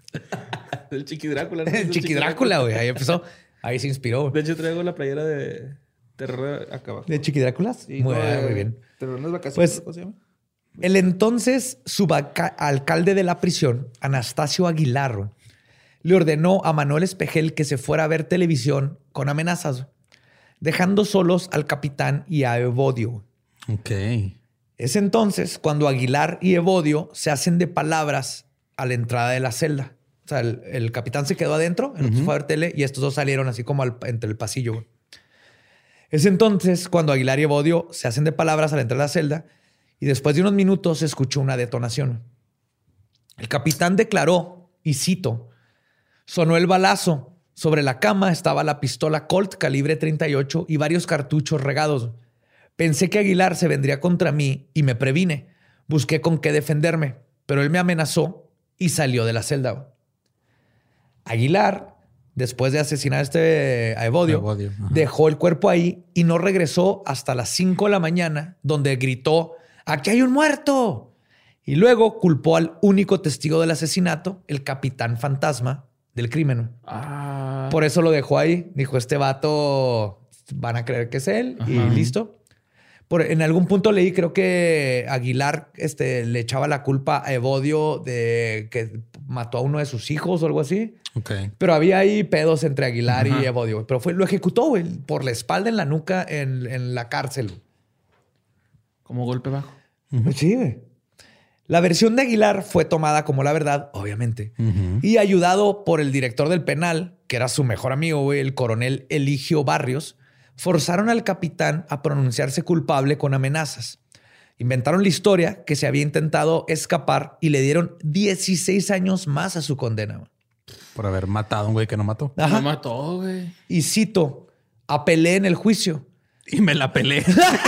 El Chiqui Drácula. ¿No? El Chiqui Drácula, güey. Ahí empezó. Ahí se inspiró. De hecho, traigo la playera de Terror acá abajo. ¿De Chiqui Dráculas? Sí, muy, no, muy bien. Terror en las vacaciones. Pues, ¿cómo se llama? El entonces subalcalde de la prisión, Anastasio Aguilar, le ordenó a Manuel Espejel que se fuera a ver televisión con amenazas, dejando solos al capitán y a Evodio. Ok. Es entonces cuando Aguilar y Evodio se hacen de palabras a la entrada de la celda. O sea, el, el capitán se quedó adentro, el otro uh-huh. fue a ver tele y estos dos salieron así como al, entre el pasillo. Es entonces cuando Aguilar y Evodio se hacen de palabras a la entrada de la celda y después de unos minutos se escuchó una detonación. El capitán declaró, y cito, sonó el balazo. Sobre la cama estaba la pistola Colt calibre treinta y ocho y varios cartuchos regados. Pensé que Aguilar se vendría contra mí y me previne. Busqué con qué defenderme, pero él me amenazó y salió de la celda. Aguilar, después de asesinar a, este, a Evodio, Evodio dejó el cuerpo ahí y no regresó hasta las cinco de la mañana, donde gritó, ¡aquí hay un muerto! Y luego culpó al único testigo del asesinato, el capitán fantasma del crimen. Ah. Por eso lo dejó ahí. Dijo, este vato van a creer que es él. Ajá. Y listo. Por, en algún punto leí, creo que Aguilar este, le echaba la culpa a Evodio de que mató a uno de sus hijos o algo así. Okay. Pero había ahí pedos entre Aguilar Ajá. y Evodio. Pero fue, lo ejecutó, güey, por la espalda, en la nuca, en, en la cárcel. Como golpe bajo. Uh-huh. Sí, güey. La versión de Aguilar fue tomada como la verdad, obviamente, uh-huh. y ayudado por el director del penal, que era su mejor amigo, güey, el coronel Eligio Barrios, forzaron al capitán a pronunciarse culpable con amenazas. Inventaron la historia que se había intentado escapar y le dieron dieciséis años más a su condena. Por haber matado a un güey que no mató. Ajá. No mató, güey. Y cito, apelé en el juicio. Y me la pelé.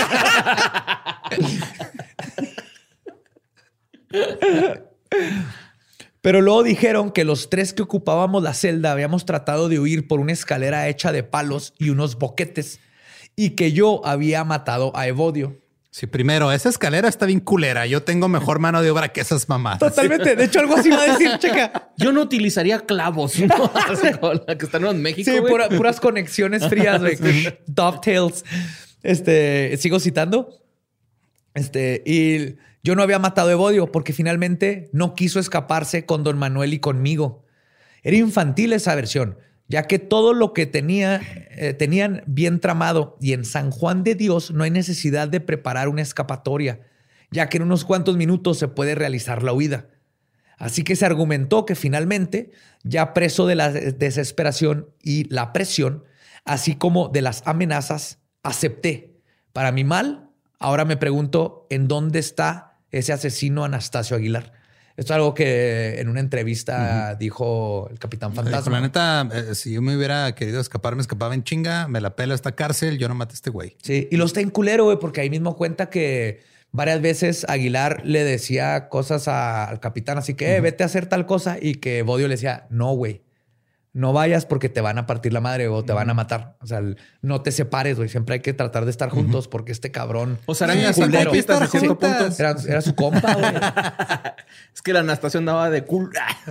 Pero luego dijeron que los tres que ocupábamos la celda habíamos tratado de huir por una escalera hecha de palos y unos boquetes y que yo había matado a Evodio. Sí, primero, esa escalera está bien culera. Yo tengo mejor mano de obra que esas mamás. Totalmente. De hecho, algo así iba a decir, checa. Yo no utilizaría clavos, ¿no? La que están en México, sí, güey. Pura, puras conexiones frías, güey. Sí. Dovetails. Este, sigo citando. Este, y yo no había matado a Evodio porque finalmente no quiso escaparse con don Manuel y conmigo. Era infantil esa versión, ya que todo lo que tenía, eh, tenían bien tramado y en San Juan de Dios no hay necesidad de preparar una escapatoria, ya que en unos cuantos minutos se puede realizar la huida. Así que se argumentó que finalmente, ya preso de la desesperación y la presión, así como de las amenazas, acepté. Para mi mal, ahora me pregunto en dónde está ese asesino Anastasio Aguilar. Esto es algo que en una entrevista uh-huh. dijo el Capitán Fantasma. La neta, eh, si yo me hubiera querido escapar, me escapaba en chinga, me la pela esta cárcel, yo no maté a este güey. Sí, y lo está en culero, güey, porque ahí mismo cuenta que varias veces Aguilar le decía cosas a, al capitán, así que uh-huh. eh, vete a hacer tal cosa, y que Bodio le decía, no, güey. No vayas porque te van a partir la madre o te van a matar. O sea, no te separes, güey. Siempre hay que tratar de estar juntos porque este cabrón... O sea, eran culero. Hasta cierto punto. Era, era su compa, güey. Es que la Anastasio andaba de cool.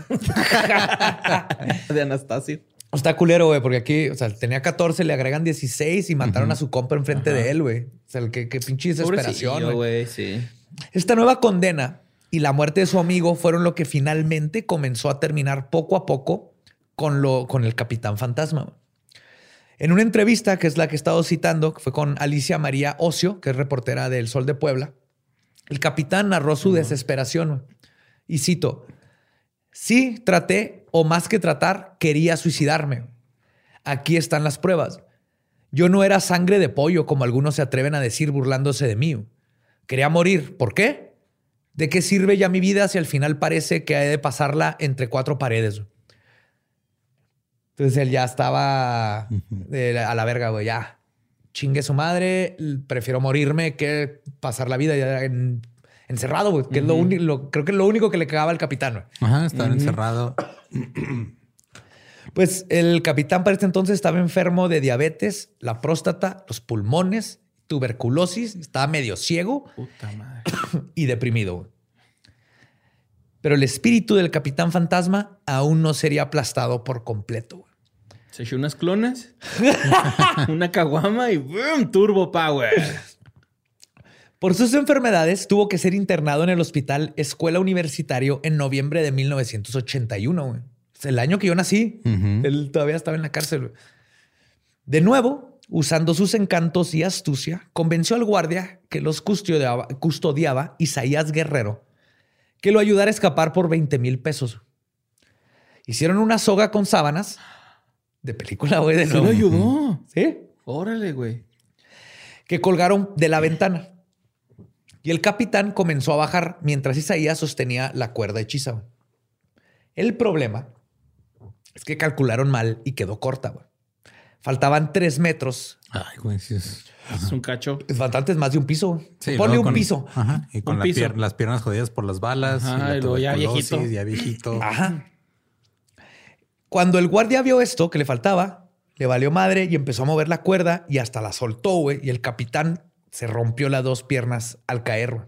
De Anastasio. Está culero, güey, porque aquí, o sea, tenía catorce, le agregan dieciséis y mataron uh-huh. a su compa enfrente Ajá. de él, güey. O sea, qué, qué pinche desesperación, güey. Sí. Esta nueva condena y la muerte de su amigo fueron lo que finalmente comenzó a terminar poco a poco con, lo, con el Capitán Fantasma. En una entrevista, que es la que he estado citando, que fue con Alicia María Ocio, que es reportera del Sol de Puebla, el capitán narró su uh-huh. desesperación. Y cito, sí, traté, o más que tratar, quería suicidarme. Aquí están las pruebas. Yo no era sangre de pollo, como algunos se atreven a decir burlándose de mí. Quería morir. ¿Por qué? ¿De qué sirve ya mi vida si al final parece que he de pasarla entre cuatro paredes? Entonces él ya estaba de, a la verga, güey. Ya, chingue su madre. Prefiero morirme que pasar la vida ya en, encerrado, güey. Que uh-huh. es lo único, creo que es lo único que le cagaba al capitán, güey. Ajá, estar uh-huh. encerrado. Pues el capitán para este entonces estaba enfermo de diabetes, la próstata, los pulmones, tuberculosis. Estaba medio ciego. Puta madre. Y deprimido, güey. Pero el espíritu del Capitán Fantasma aún no sería aplastado por completo, güey. Se echó unas clonas, una caguama y ¡boom! Turbo power. Por sus enfermedades, tuvo que ser internado en el Hospital Escuela Universitario en noviembre de mil novecientos ochenta y uno, güey. Es el año que yo nací. Uh-huh. Él todavía estaba en la cárcel, güey. De nuevo, usando sus encantos y astucia, convenció al guardia que los custodiaba, custodiaba Isaías Guerrero, que lo ayudara a escapar por veinte mil pesos. Hicieron una soga con sábanas de película, güey. De ¿Sí lo ayudó? Sí. Órale, güey. Que colgaron de la ventana. Y el capitán comenzó a bajar mientras Isaías sostenía la cuerda hechiza, güey. El problema es que calcularon mal y quedó corta, güey. Faltaban tres metros. Ay, güey, sí es... Es un cacho. Es bastante, es más de un piso. Sí, ponle un con, piso. Ajá, y con la pier, las piernas jodidas por las balas. Ajá, y, y luego ya viejito. ya viejito. Ajá. Cuando el guardia vio esto que le faltaba, le valió madre y empezó a mover la cuerda y hasta la soltó, güey. Y el capitán se rompió las dos piernas al caer, güey.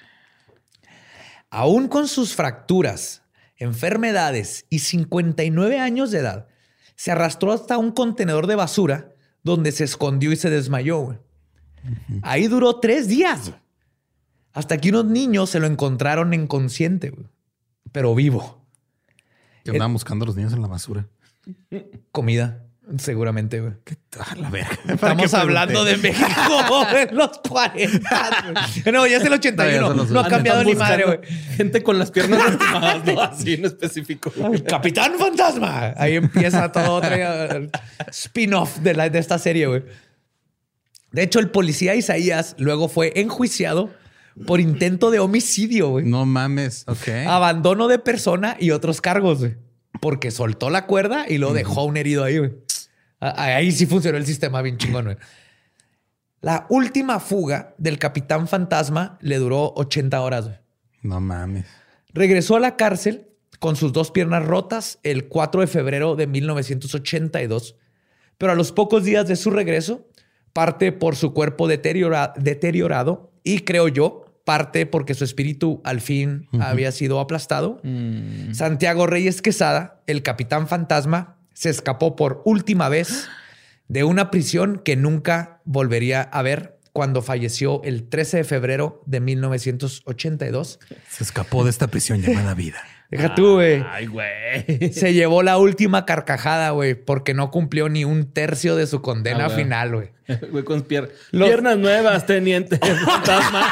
Aún con sus fracturas, enfermedades y cincuenta y nueve años de edad, se arrastró hasta un contenedor de basura donde se escondió y se desmayó, güey. Uh-huh. Ahí duró tres días, güey. Hasta que unos niños se lo encontraron inconsciente, güey, pero vivo. Que andaban El... buscando a los niños en la basura. Comida, seguramente, güey. ¿Qué tal la verga? Estamos hablando de México en los cuarenta. No, ya es el ochenta y uno. No, no ha cambiado ni madre, güey. Gente con las piernas lastimadas, no así en específico. El Capitán Fantasma. Ahí empieza todo otro spin-off de, la, de esta serie, güey. De hecho, el policía Isaías luego fue enjuiciado por intento de homicidio, güey. No mames. Ok. Abandono de persona y otros cargos, güey. Porque soltó la cuerda y lo uh-huh. dejó un herido ahí, güey. Ahí sí funcionó el sistema bien chingón, güey. La última fuga del Capitán Fantasma le duró ochenta horas, güey. No mames. Regresó a la cárcel con sus dos piernas rotas el cuatro de febrero de mil novecientos ochenta y dos. Pero a los pocos días de su regreso, parte por su cuerpo deteriora- deteriorado y, creo yo, parte porque su espíritu al fin uh-huh. había sido aplastado. Mm. Santiago Reyes Quesada, el Capitán Fantasma, se escapó por última vez de una prisión que nunca volvería a ver cuando falleció el trece de febrero de mil novecientos ochenta y dos. Se escapó de esta prisión llamada vida. Deja tú, güey. Ay, güey. Se llevó la última carcajada, güey, porque no cumplió ni un tercio de su condena ah, final, güey. Güey, con pier- Los... piernas nuevas, teniente fantasma.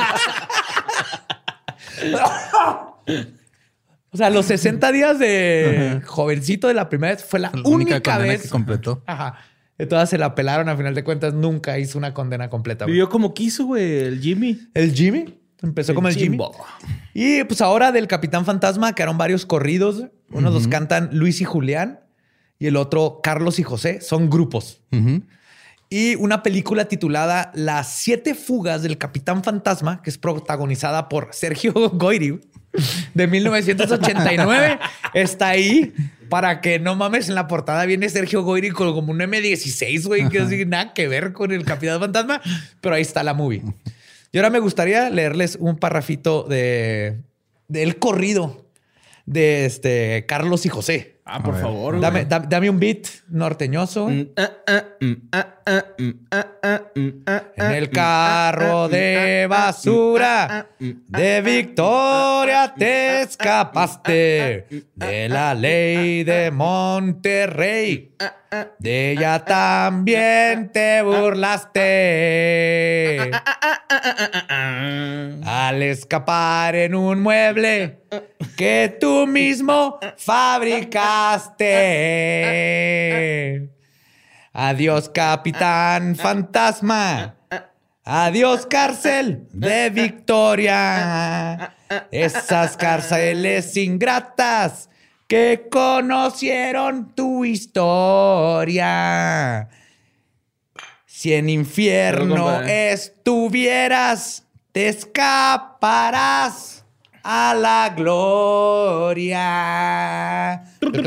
O sea, los sesenta días de Ajá. jovencito de la primera vez fue la, la única, única vez que completó. Ajá. Entonces se la pelaron. A final de cuentas, nunca hizo una condena completa. Vivió como quiso, güey, el Jimmy. ¿El Jimmy? Empezó El como el Jimmy. Jimbo. Y pues ahora del Capitán Fantasma quedaron varios corridos. Unos Uh-huh. los cantan Luis y Julián y el otro Carlos y José. Son grupos. Uh-huh. Y una película titulada Las siete fugas del Capitán Fantasma, que es protagonizada por Sergio Goyri, de mil novecientos ochenta y nueve, está ahí para que no mames. En la portada viene Sergio Goyri con como un eme dieciséis, güey, que no tiene nada que ver con el Capitán Fantasma, pero ahí está la movie. Y ahora me gustaría leerles un parrafito de del corrido de este Carlos y José. Ah, por favor. Dame, güey. da- dame un beat norteñoso. Mm, ah, ah, mm, ah, ah, mm, ah, ah, mm, ah, En ah, el mm, carro ah, ah, de mm, ah, ah, basura mm, ah, ah, mm, de ah, Victoria te escapaste de la ley de Monterrey. ah, ah, De ella también te burlaste ah, ah, ah, ah. al escapar en un mueble que tú mismo fabricaste. Adiós, Capitán Fantasma. Adiós, cárcel de Victoria. Esas cárceles ingratas que conocieron tu historia. Si en Pero, infierno compadre. estuvieras, te escaparás a la gloria.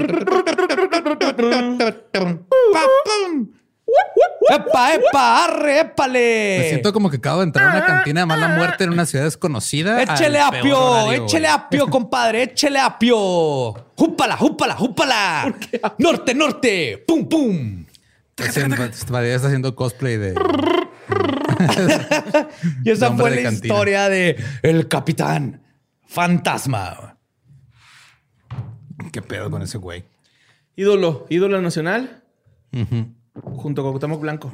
¡Epa, epa, arre, épale! Me siento como que acabo de entrar a una cantina de mala muerte en una ciudad desconocida. Échele al peor apio, horario, échele güey. apio, compadre, échele apio. ¡Júpala, júpala, júpala! ¡Norte, norte! ¡Pum, pum! Está haciendo, está está haciendo cosplay de... Y esa Nombre fue de la cantina. historia de El Capitán Fantasma. ¿Qué pedo con ese güey? Ídolo, ídolo nacional, Ujú. junto con Cuauhtémoc Blanco.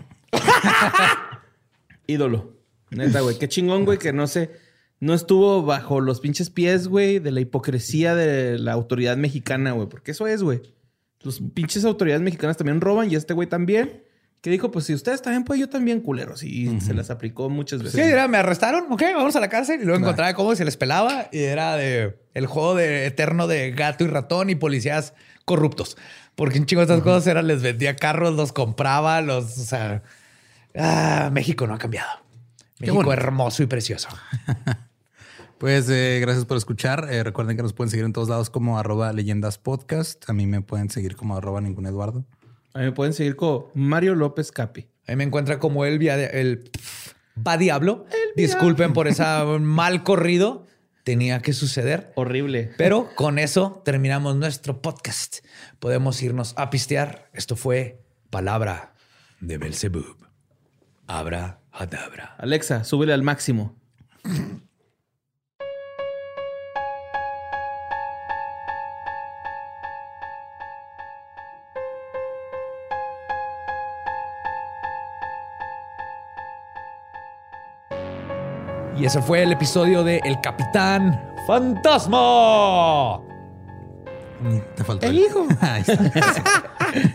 Ídolo. Neta, güey. Qué chingón, güey, que no sé, no estuvo bajo los pinches pies, güey, de la hipocresía de la autoridad mexicana, güey. Porque eso es, güey. Los pinches autoridades mexicanas también roban y este güey también. Que dijo, pues si ustedes también, pues yo también, culeros. Y uh-huh. se las aplicó muchas veces. Sí, era, me arrestaron, ok, vamos a la cárcel. Y luego Claro. encontraba cómo se les pelaba. Y era de el juego de eterno de gato y ratón y policías corruptos. Porque un chingo de estas uh-huh. cosas era, les vendía carros, los compraba, los... O sea, ah, México no ha cambiado. México hermoso y precioso. Pues eh, gracias por escuchar. Eh, recuerden que nos pueden seguir en todos lados como arroba leyendas podcast. A mí me pueden seguir como arroba ningún Eduardo. A mí me pueden seguir con Mario López Capi. Ahí me encuentra como el, via- el va diablo. Disculpen por esa mal corrido. Tenía que suceder. Horrible. Pero con eso terminamos nuestro podcast. Podemos irnos a pistear. Esto fue Palabra de Belzebub. Abra Hadabra. Alexa, súbele al máximo. Y ese fue el episodio de El Capitán Fantasma. Te faltó El hijo. Ahí está.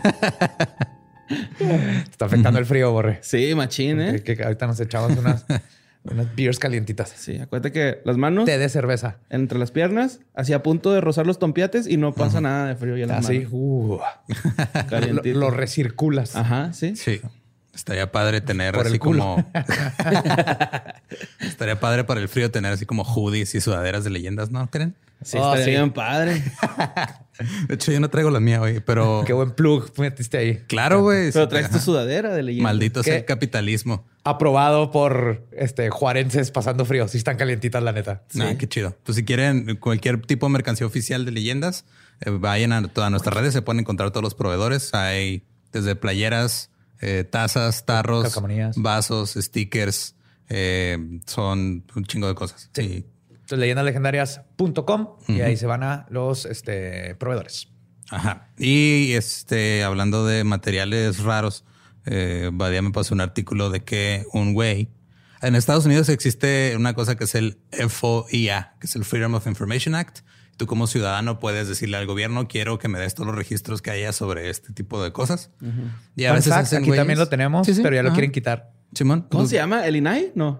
Está afectando el frío, Borre. Sí, machín, ¿eh? Que, que ahorita nos echamos unas, unas beers calientitas. Sí, acuérdate que las manos Té de cerveza. entre las piernas, así a punto de rozar los tompiates y no pasa uh-huh. nada de frío. Ya las Así, manos. uh, lo, lo recirculas. Ajá, sí. Sí. Estaría padre tener Por así el culo. como... Estaría padre para el frío tener así como hoodies y sudaderas de leyendas, ¿no creen? Sí, Oh, estaría sí. bien padre. De hecho, yo no traigo la mía hoy, pero... Qué buen plug metiste ahí. Claro, güey. Pero Sí, traes tu ajá. sudadera de leyenda. Maldito sea ¿Qué? el capitalismo. Aprobado por este juarenses pasando frío. Sí están calientitas, la neta. Sí. Ah, qué chido. Pues si quieren cualquier tipo de mercancía oficial de leyendas, eh, vayan a todas nuestras redes. Se pueden encontrar todos los proveedores. Hay desde playeras, eh, tazas, tarros, Calcamonías. vasos, stickers. eh, son un chingo de cosas. Sí. Entonces, leyendas legendarias punto com y Ujú. ahí se van a los este, proveedores. Ajá. Y este, hablando de materiales raros, eh, Badía me pasó un artículo de que un güey en Estados Unidos existe una cosa que es el F O I A, que es el Freedom of Information Act. Tú como ciudadano puedes decirle al gobierno, quiero que me des todos los registros que haya sobre este tipo de cosas. Y a Fun veces fact, hacen aquí güeyes- también lo tenemos, Sí, sí. pero ya lo Ajá. quieren quitar. Simón. ¿Cómo Pues, se llama? ¿El I N A I? No.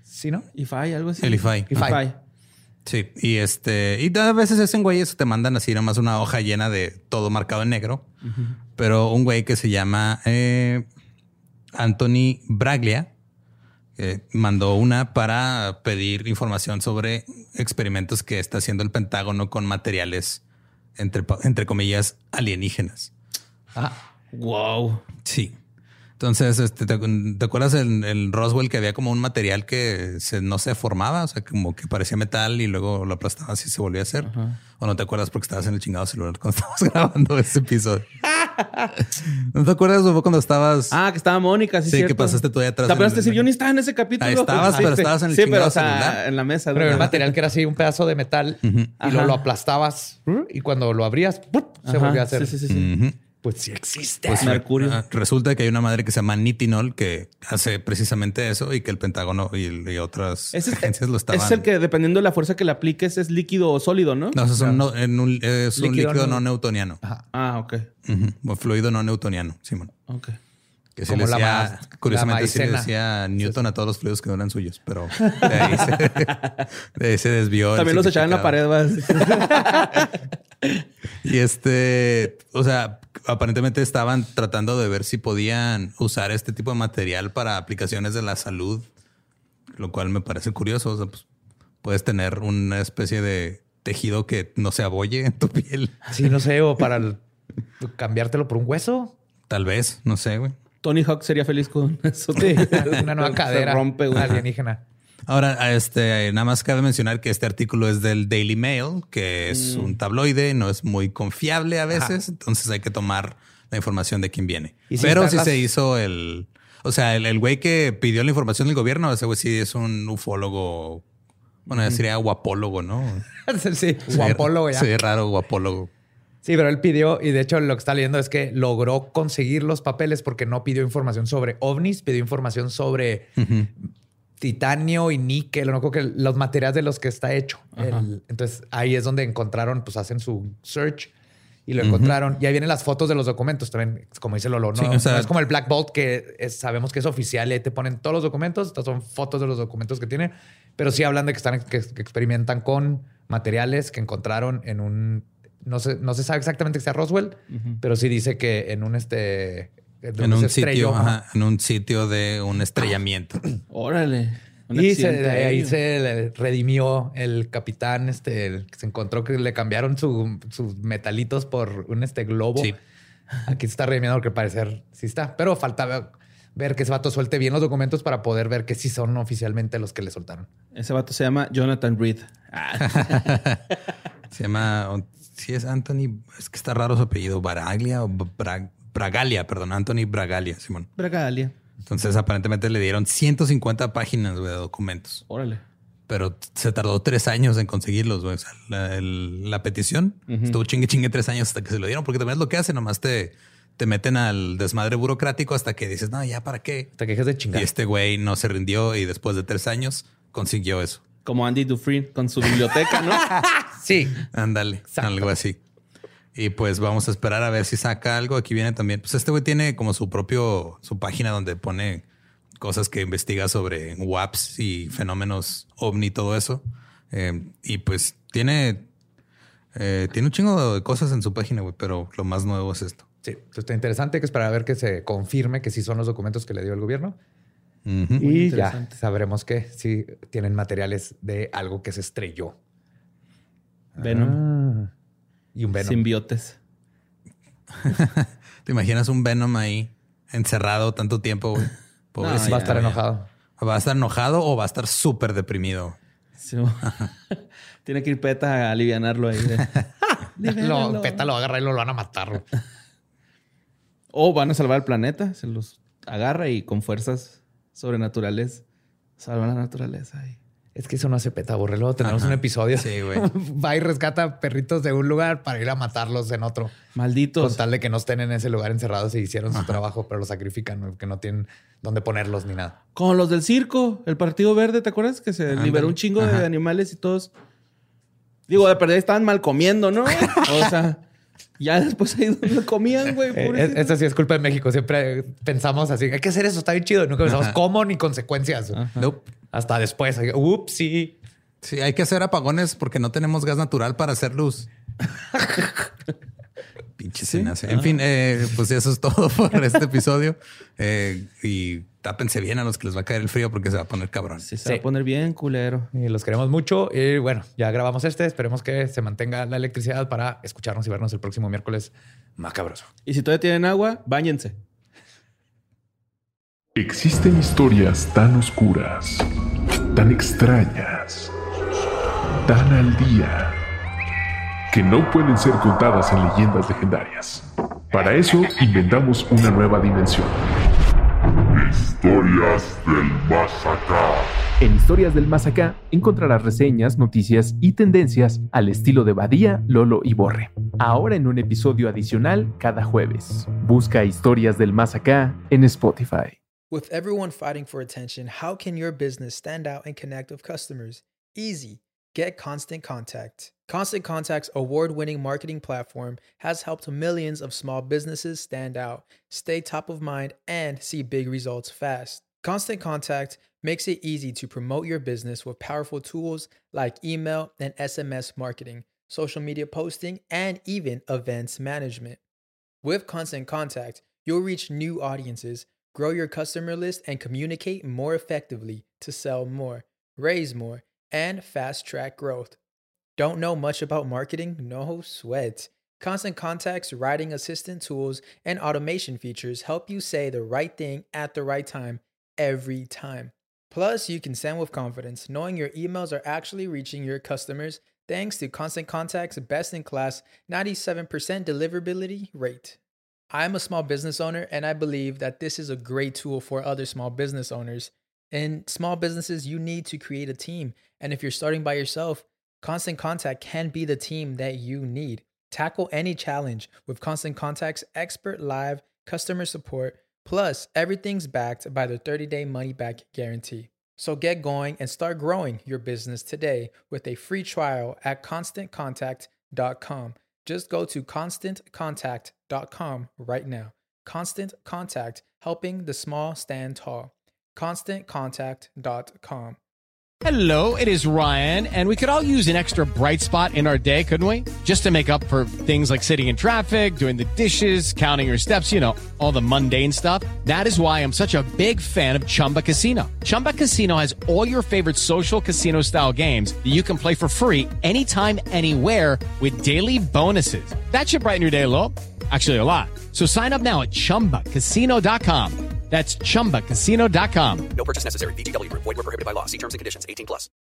¿Sí, no? I F I, algo así. El I F I. I F I. Sí, y este, y a veces hacen güeyes, te mandan así nomás una hoja llena de todo marcado en negro. Uh-huh. Pero un güey que se llama eh, Anthony Braglia eh, mandó una para pedir información sobre experimentos que está haciendo el Pentágono con materiales, entre, entre comillas, alienígenas. Ajá. Wow. Sí. Entonces, este, ¿te, te acuerdas en el Roswell que había como un material que se, no se formaba? O sea, como que parecía metal y luego lo aplastabas y se volvía a hacer. Uh-huh. ¿O no te acuerdas porque estabas en el chingado celular cuando estábamos grabando ese episodio? ¿No te acuerdas cuando estabas? Ah, que estaba Mónica, sí, sí, cierto. que pasaste tú ahí atrás. ¿Te acuerdas de decir? Yo ni estaba en ese capítulo. Ahí estabas, sí, pero sí. estabas en el sí, chingado pero, o sea, celular. en la mesa. Pero ¿no? el material que era así, un pedazo de metal uh-huh. y Ajá. luego lo aplastabas y cuando lo abrías, ¡pup! Se Ajá. volvía a hacer. Sí, sí, sí. sí. Uh-huh. Pues sí existe. Pues mercurio. Uh, resulta que hay una madre que se llama nitinol que hace precisamente eso y que el Pentágono y, y otras ese agencias es, lo estaban. Ese es el que dependiendo de la fuerza que le apliques es líquido o sólido, ¿no? No, eso es un, no, en un, es un líquido, líquido no, no newtoniano. Ajá. Ah, ok. Uh-huh. O fluido no newtoniano, Simón. Ok. Que sí le decía, la, curiosamente sí le decía Newton sí. a todos los fluidos que no eran suyos, pero de ahí se, de ahí se desvió. También los echaban en la pared, vas. Y este, o sea, aparentemente estaban tratando de ver si podían usar este tipo de material para aplicaciones de la salud, lo cual me parece curioso. O sea, pues puedes tener una especie de tejido que no se abolle en tu piel. Sí, no sé, o para el, cambiártelo por un hueso. Tal vez, no sé, güey. Tony Hawk sería feliz con eso. Sí, una nueva cadera se rompe, güey. Alienígena. Ahora, este, nada más cabe mencionar que este artículo es del Daily Mail, que es mm. un tabloide, no es muy confiable a veces, Ajá. entonces hay que tomar la información de quién viene. Si Pero sí las... se hizo el... O sea, el, el güey que pidió la información del gobierno, ese güey sí es un ufólogo, bueno, ya sería guapólogo, ¿no? sí, sí, guapólogo ya. Sí, raro guapólogo. Sí, pero él pidió, y de hecho lo que está leyendo es que logró conseguir los papeles porque no pidió información sobre ovnis, pidió información sobre uh-huh. titanio y níquel, no creo que los materiales de los que está hecho. El, entonces ahí es donde encontraron, pues hacen su search y lo uh-huh. encontraron. Y ahí vienen las fotos de los documentos también, como dice Lolo. No, sí, o sea, no es como el Black Bolt que es, sabemos que es oficial y ahí te ponen todos los documentos. Estas son fotos de los documentos que tienen, pero sí hablan de que están que, que experimentan con materiales que encontraron en un... No se, no se sabe exactamente que sea Roswell, uh-huh. pero sí dice que en un este en un sitio, ajá, en un sitio de un estrellamiento. Órale. Y se, de ahí se redimió el capitán, este, el, se encontró que le cambiaron su, sus metalitos por un este globo. Sí. Aquí se está redimiendo porque parecer sí está, pero falta ver, ver que ese vato suelte bien los documentos para poder ver que sí son oficialmente los que le soltaron. Ese vato se llama Jonathan Reed. Se llama... Sí, es Anthony, es que está raro su apellido, Baraglia o Bra, Bragalia, perdón, Anthony Bragalia, Simón. Bragalia. Entonces, aparentemente le dieron ciento cincuenta páginas wey, de documentos. Órale. Pero se tardó tres años en conseguirlos, güey. O sea, la, el, la petición uh-huh. estuvo chingue chingue tres años hasta que se lo dieron, porque también es lo que hacen, nomás te, te meten al desmadre burocrático hasta que dices, no, ya, ¿para qué? Te quejas de chingar. Y este güey no se rindió y después de tres años consiguió eso. Como Andy Dufresne con su biblioteca, ¿no? Sí. Ándale, algo así. Y pues vamos a esperar a ver si saca algo. Aquí viene también. Pues este güey tiene como su propio, su página donde pone cosas que investiga sobre W A Ps y fenómenos ovni y todo eso. Eh, y pues tiene, eh, tiene un chingo de cosas en su página, güey, pero lo más nuevo es esto. Sí, entonces está interesante. Hay que esperar a ver que se confirme que sí son los documentos que le dio el gobierno. Uh-huh. Y ya sabremos que sí tienen materiales de algo que se estrelló. Venom. Ah, y un Venom. Simbiotes. ¿Te imaginas un Venom ahí encerrado tanto tiempo, güey? No, va a estar enojado. ¿Va a estar enojado o va a estar súper deprimido? Sí. Tiene que ir Peta a alivianarlo ahí. Lo, Peta lo agarra y lo, lo van a matar. O van a salvar el planeta. Se los agarra y con fuerzas sobrenaturales salvan la naturaleza. Ahí. Es que eso no hace Peta, Borre. Luego tenemos Ajá. un episodio. Sí, güey. Va y rescata perritos de un lugar para ir a matarlos en otro. Malditos. Con tal de que no estén en ese lugar encerrados y hicieron Ajá. su trabajo, pero los sacrifican, que no tienen dónde ponerlos ni nada. Como los del circo, el Partido Verde, ¿te acuerdas? Que se Ándale. liberó un chingo Ajá. de animales y todos. Digo, de perder estaban mal comiendo, ¿no? O sea, Ya después ahí donde comían, güey. Eh, Esto sí es culpa de México. Siempre pensamos así, hay que hacer eso, está bien chido. Nunca pensamos cómo ni consecuencias. Nope. Hasta después. Ups, sí. Sí, hay que hacer apagones porque no tenemos gas natural para hacer luz. Pinche ¿Sí? Cenace. En ah. fin, eh, pues eso es todo por este episodio. Eh, y tápense bien a los que les va a caer el frío porque se va a poner cabrón. Sí, se sí. va a poner bien culero. Y los queremos mucho. Y bueno, ya grabamos este. Esperemos que se mantenga la electricidad para escucharnos y vernos el próximo miércoles macabroso. Y si todavía tienen agua, báñense. Existen historias tan oscuras, tan extrañas, tan al día, que no pueden ser contadas en leyendas legendarias. Para eso inventamos una nueva dimensión. Historias del Más Acá. En Historias del Más Acá encontrarás reseñas, noticias y tendencias al estilo de Badía, Lolo y Borre. Ahora en un episodio adicional cada jueves. Busca Historias del Más Acá en Spotify. With everyone fighting for attention, how can your business stand out and connect with customers? Easy. Get Constant Contact. Constant Contact's award-winning marketing platform has helped millions of small businesses stand out, stay top of mind, and see big results fast. Constant Contact makes it easy to promote your business with powerful tools like email and S M S marketing, social media posting, and even events management. With Constant Contact, you'll reach new audiences, grow your customer list, and communicate more effectively to sell more, raise more, and fast-track growth. Don't know much about marketing? No sweat. Constant Contact's writing assistant tools and automation features help you say the right thing at the right time, every time. Plus, you can send with confidence, knowing your emails are actually reaching your customers thanks to Constant Contact's best-in-class ninety-seven percent deliverability rate. I'm a small business owner, and I believe that this is a great tool for other small business owners. In small businesses, you need to create a team. And if you're starting by yourself, Constant Contact can be the team that you need. Tackle any challenge with Constant Contact's expert live customer support. Plus, everything's backed by the thirty-day money-back guarantee. So get going and start growing your business today with a free trial at constant contact dot com. Just go to constant contact dot com right now. Constant Contact, helping the small stand tall. constant contact dot com. Hello, it is Ryan, and we could all use an extra bright spot in our day, couldn't we? Just to make up for things like sitting in traffic, doing the dishes, counting your steps, you know, all the mundane stuff. That is why I'm such a big fan of Chumba Casino. Chumba Casino has all your favorite social casino-style games that you can play for free anytime, anywhere with daily bonuses. That should brighten your day a little. Actually, a lot. So sign up now at chumba casino dot com. That's chumba casino dot com. No purchase necessary. V G W Group. Void where prohibited by law. See terms and conditions. eighteen plus.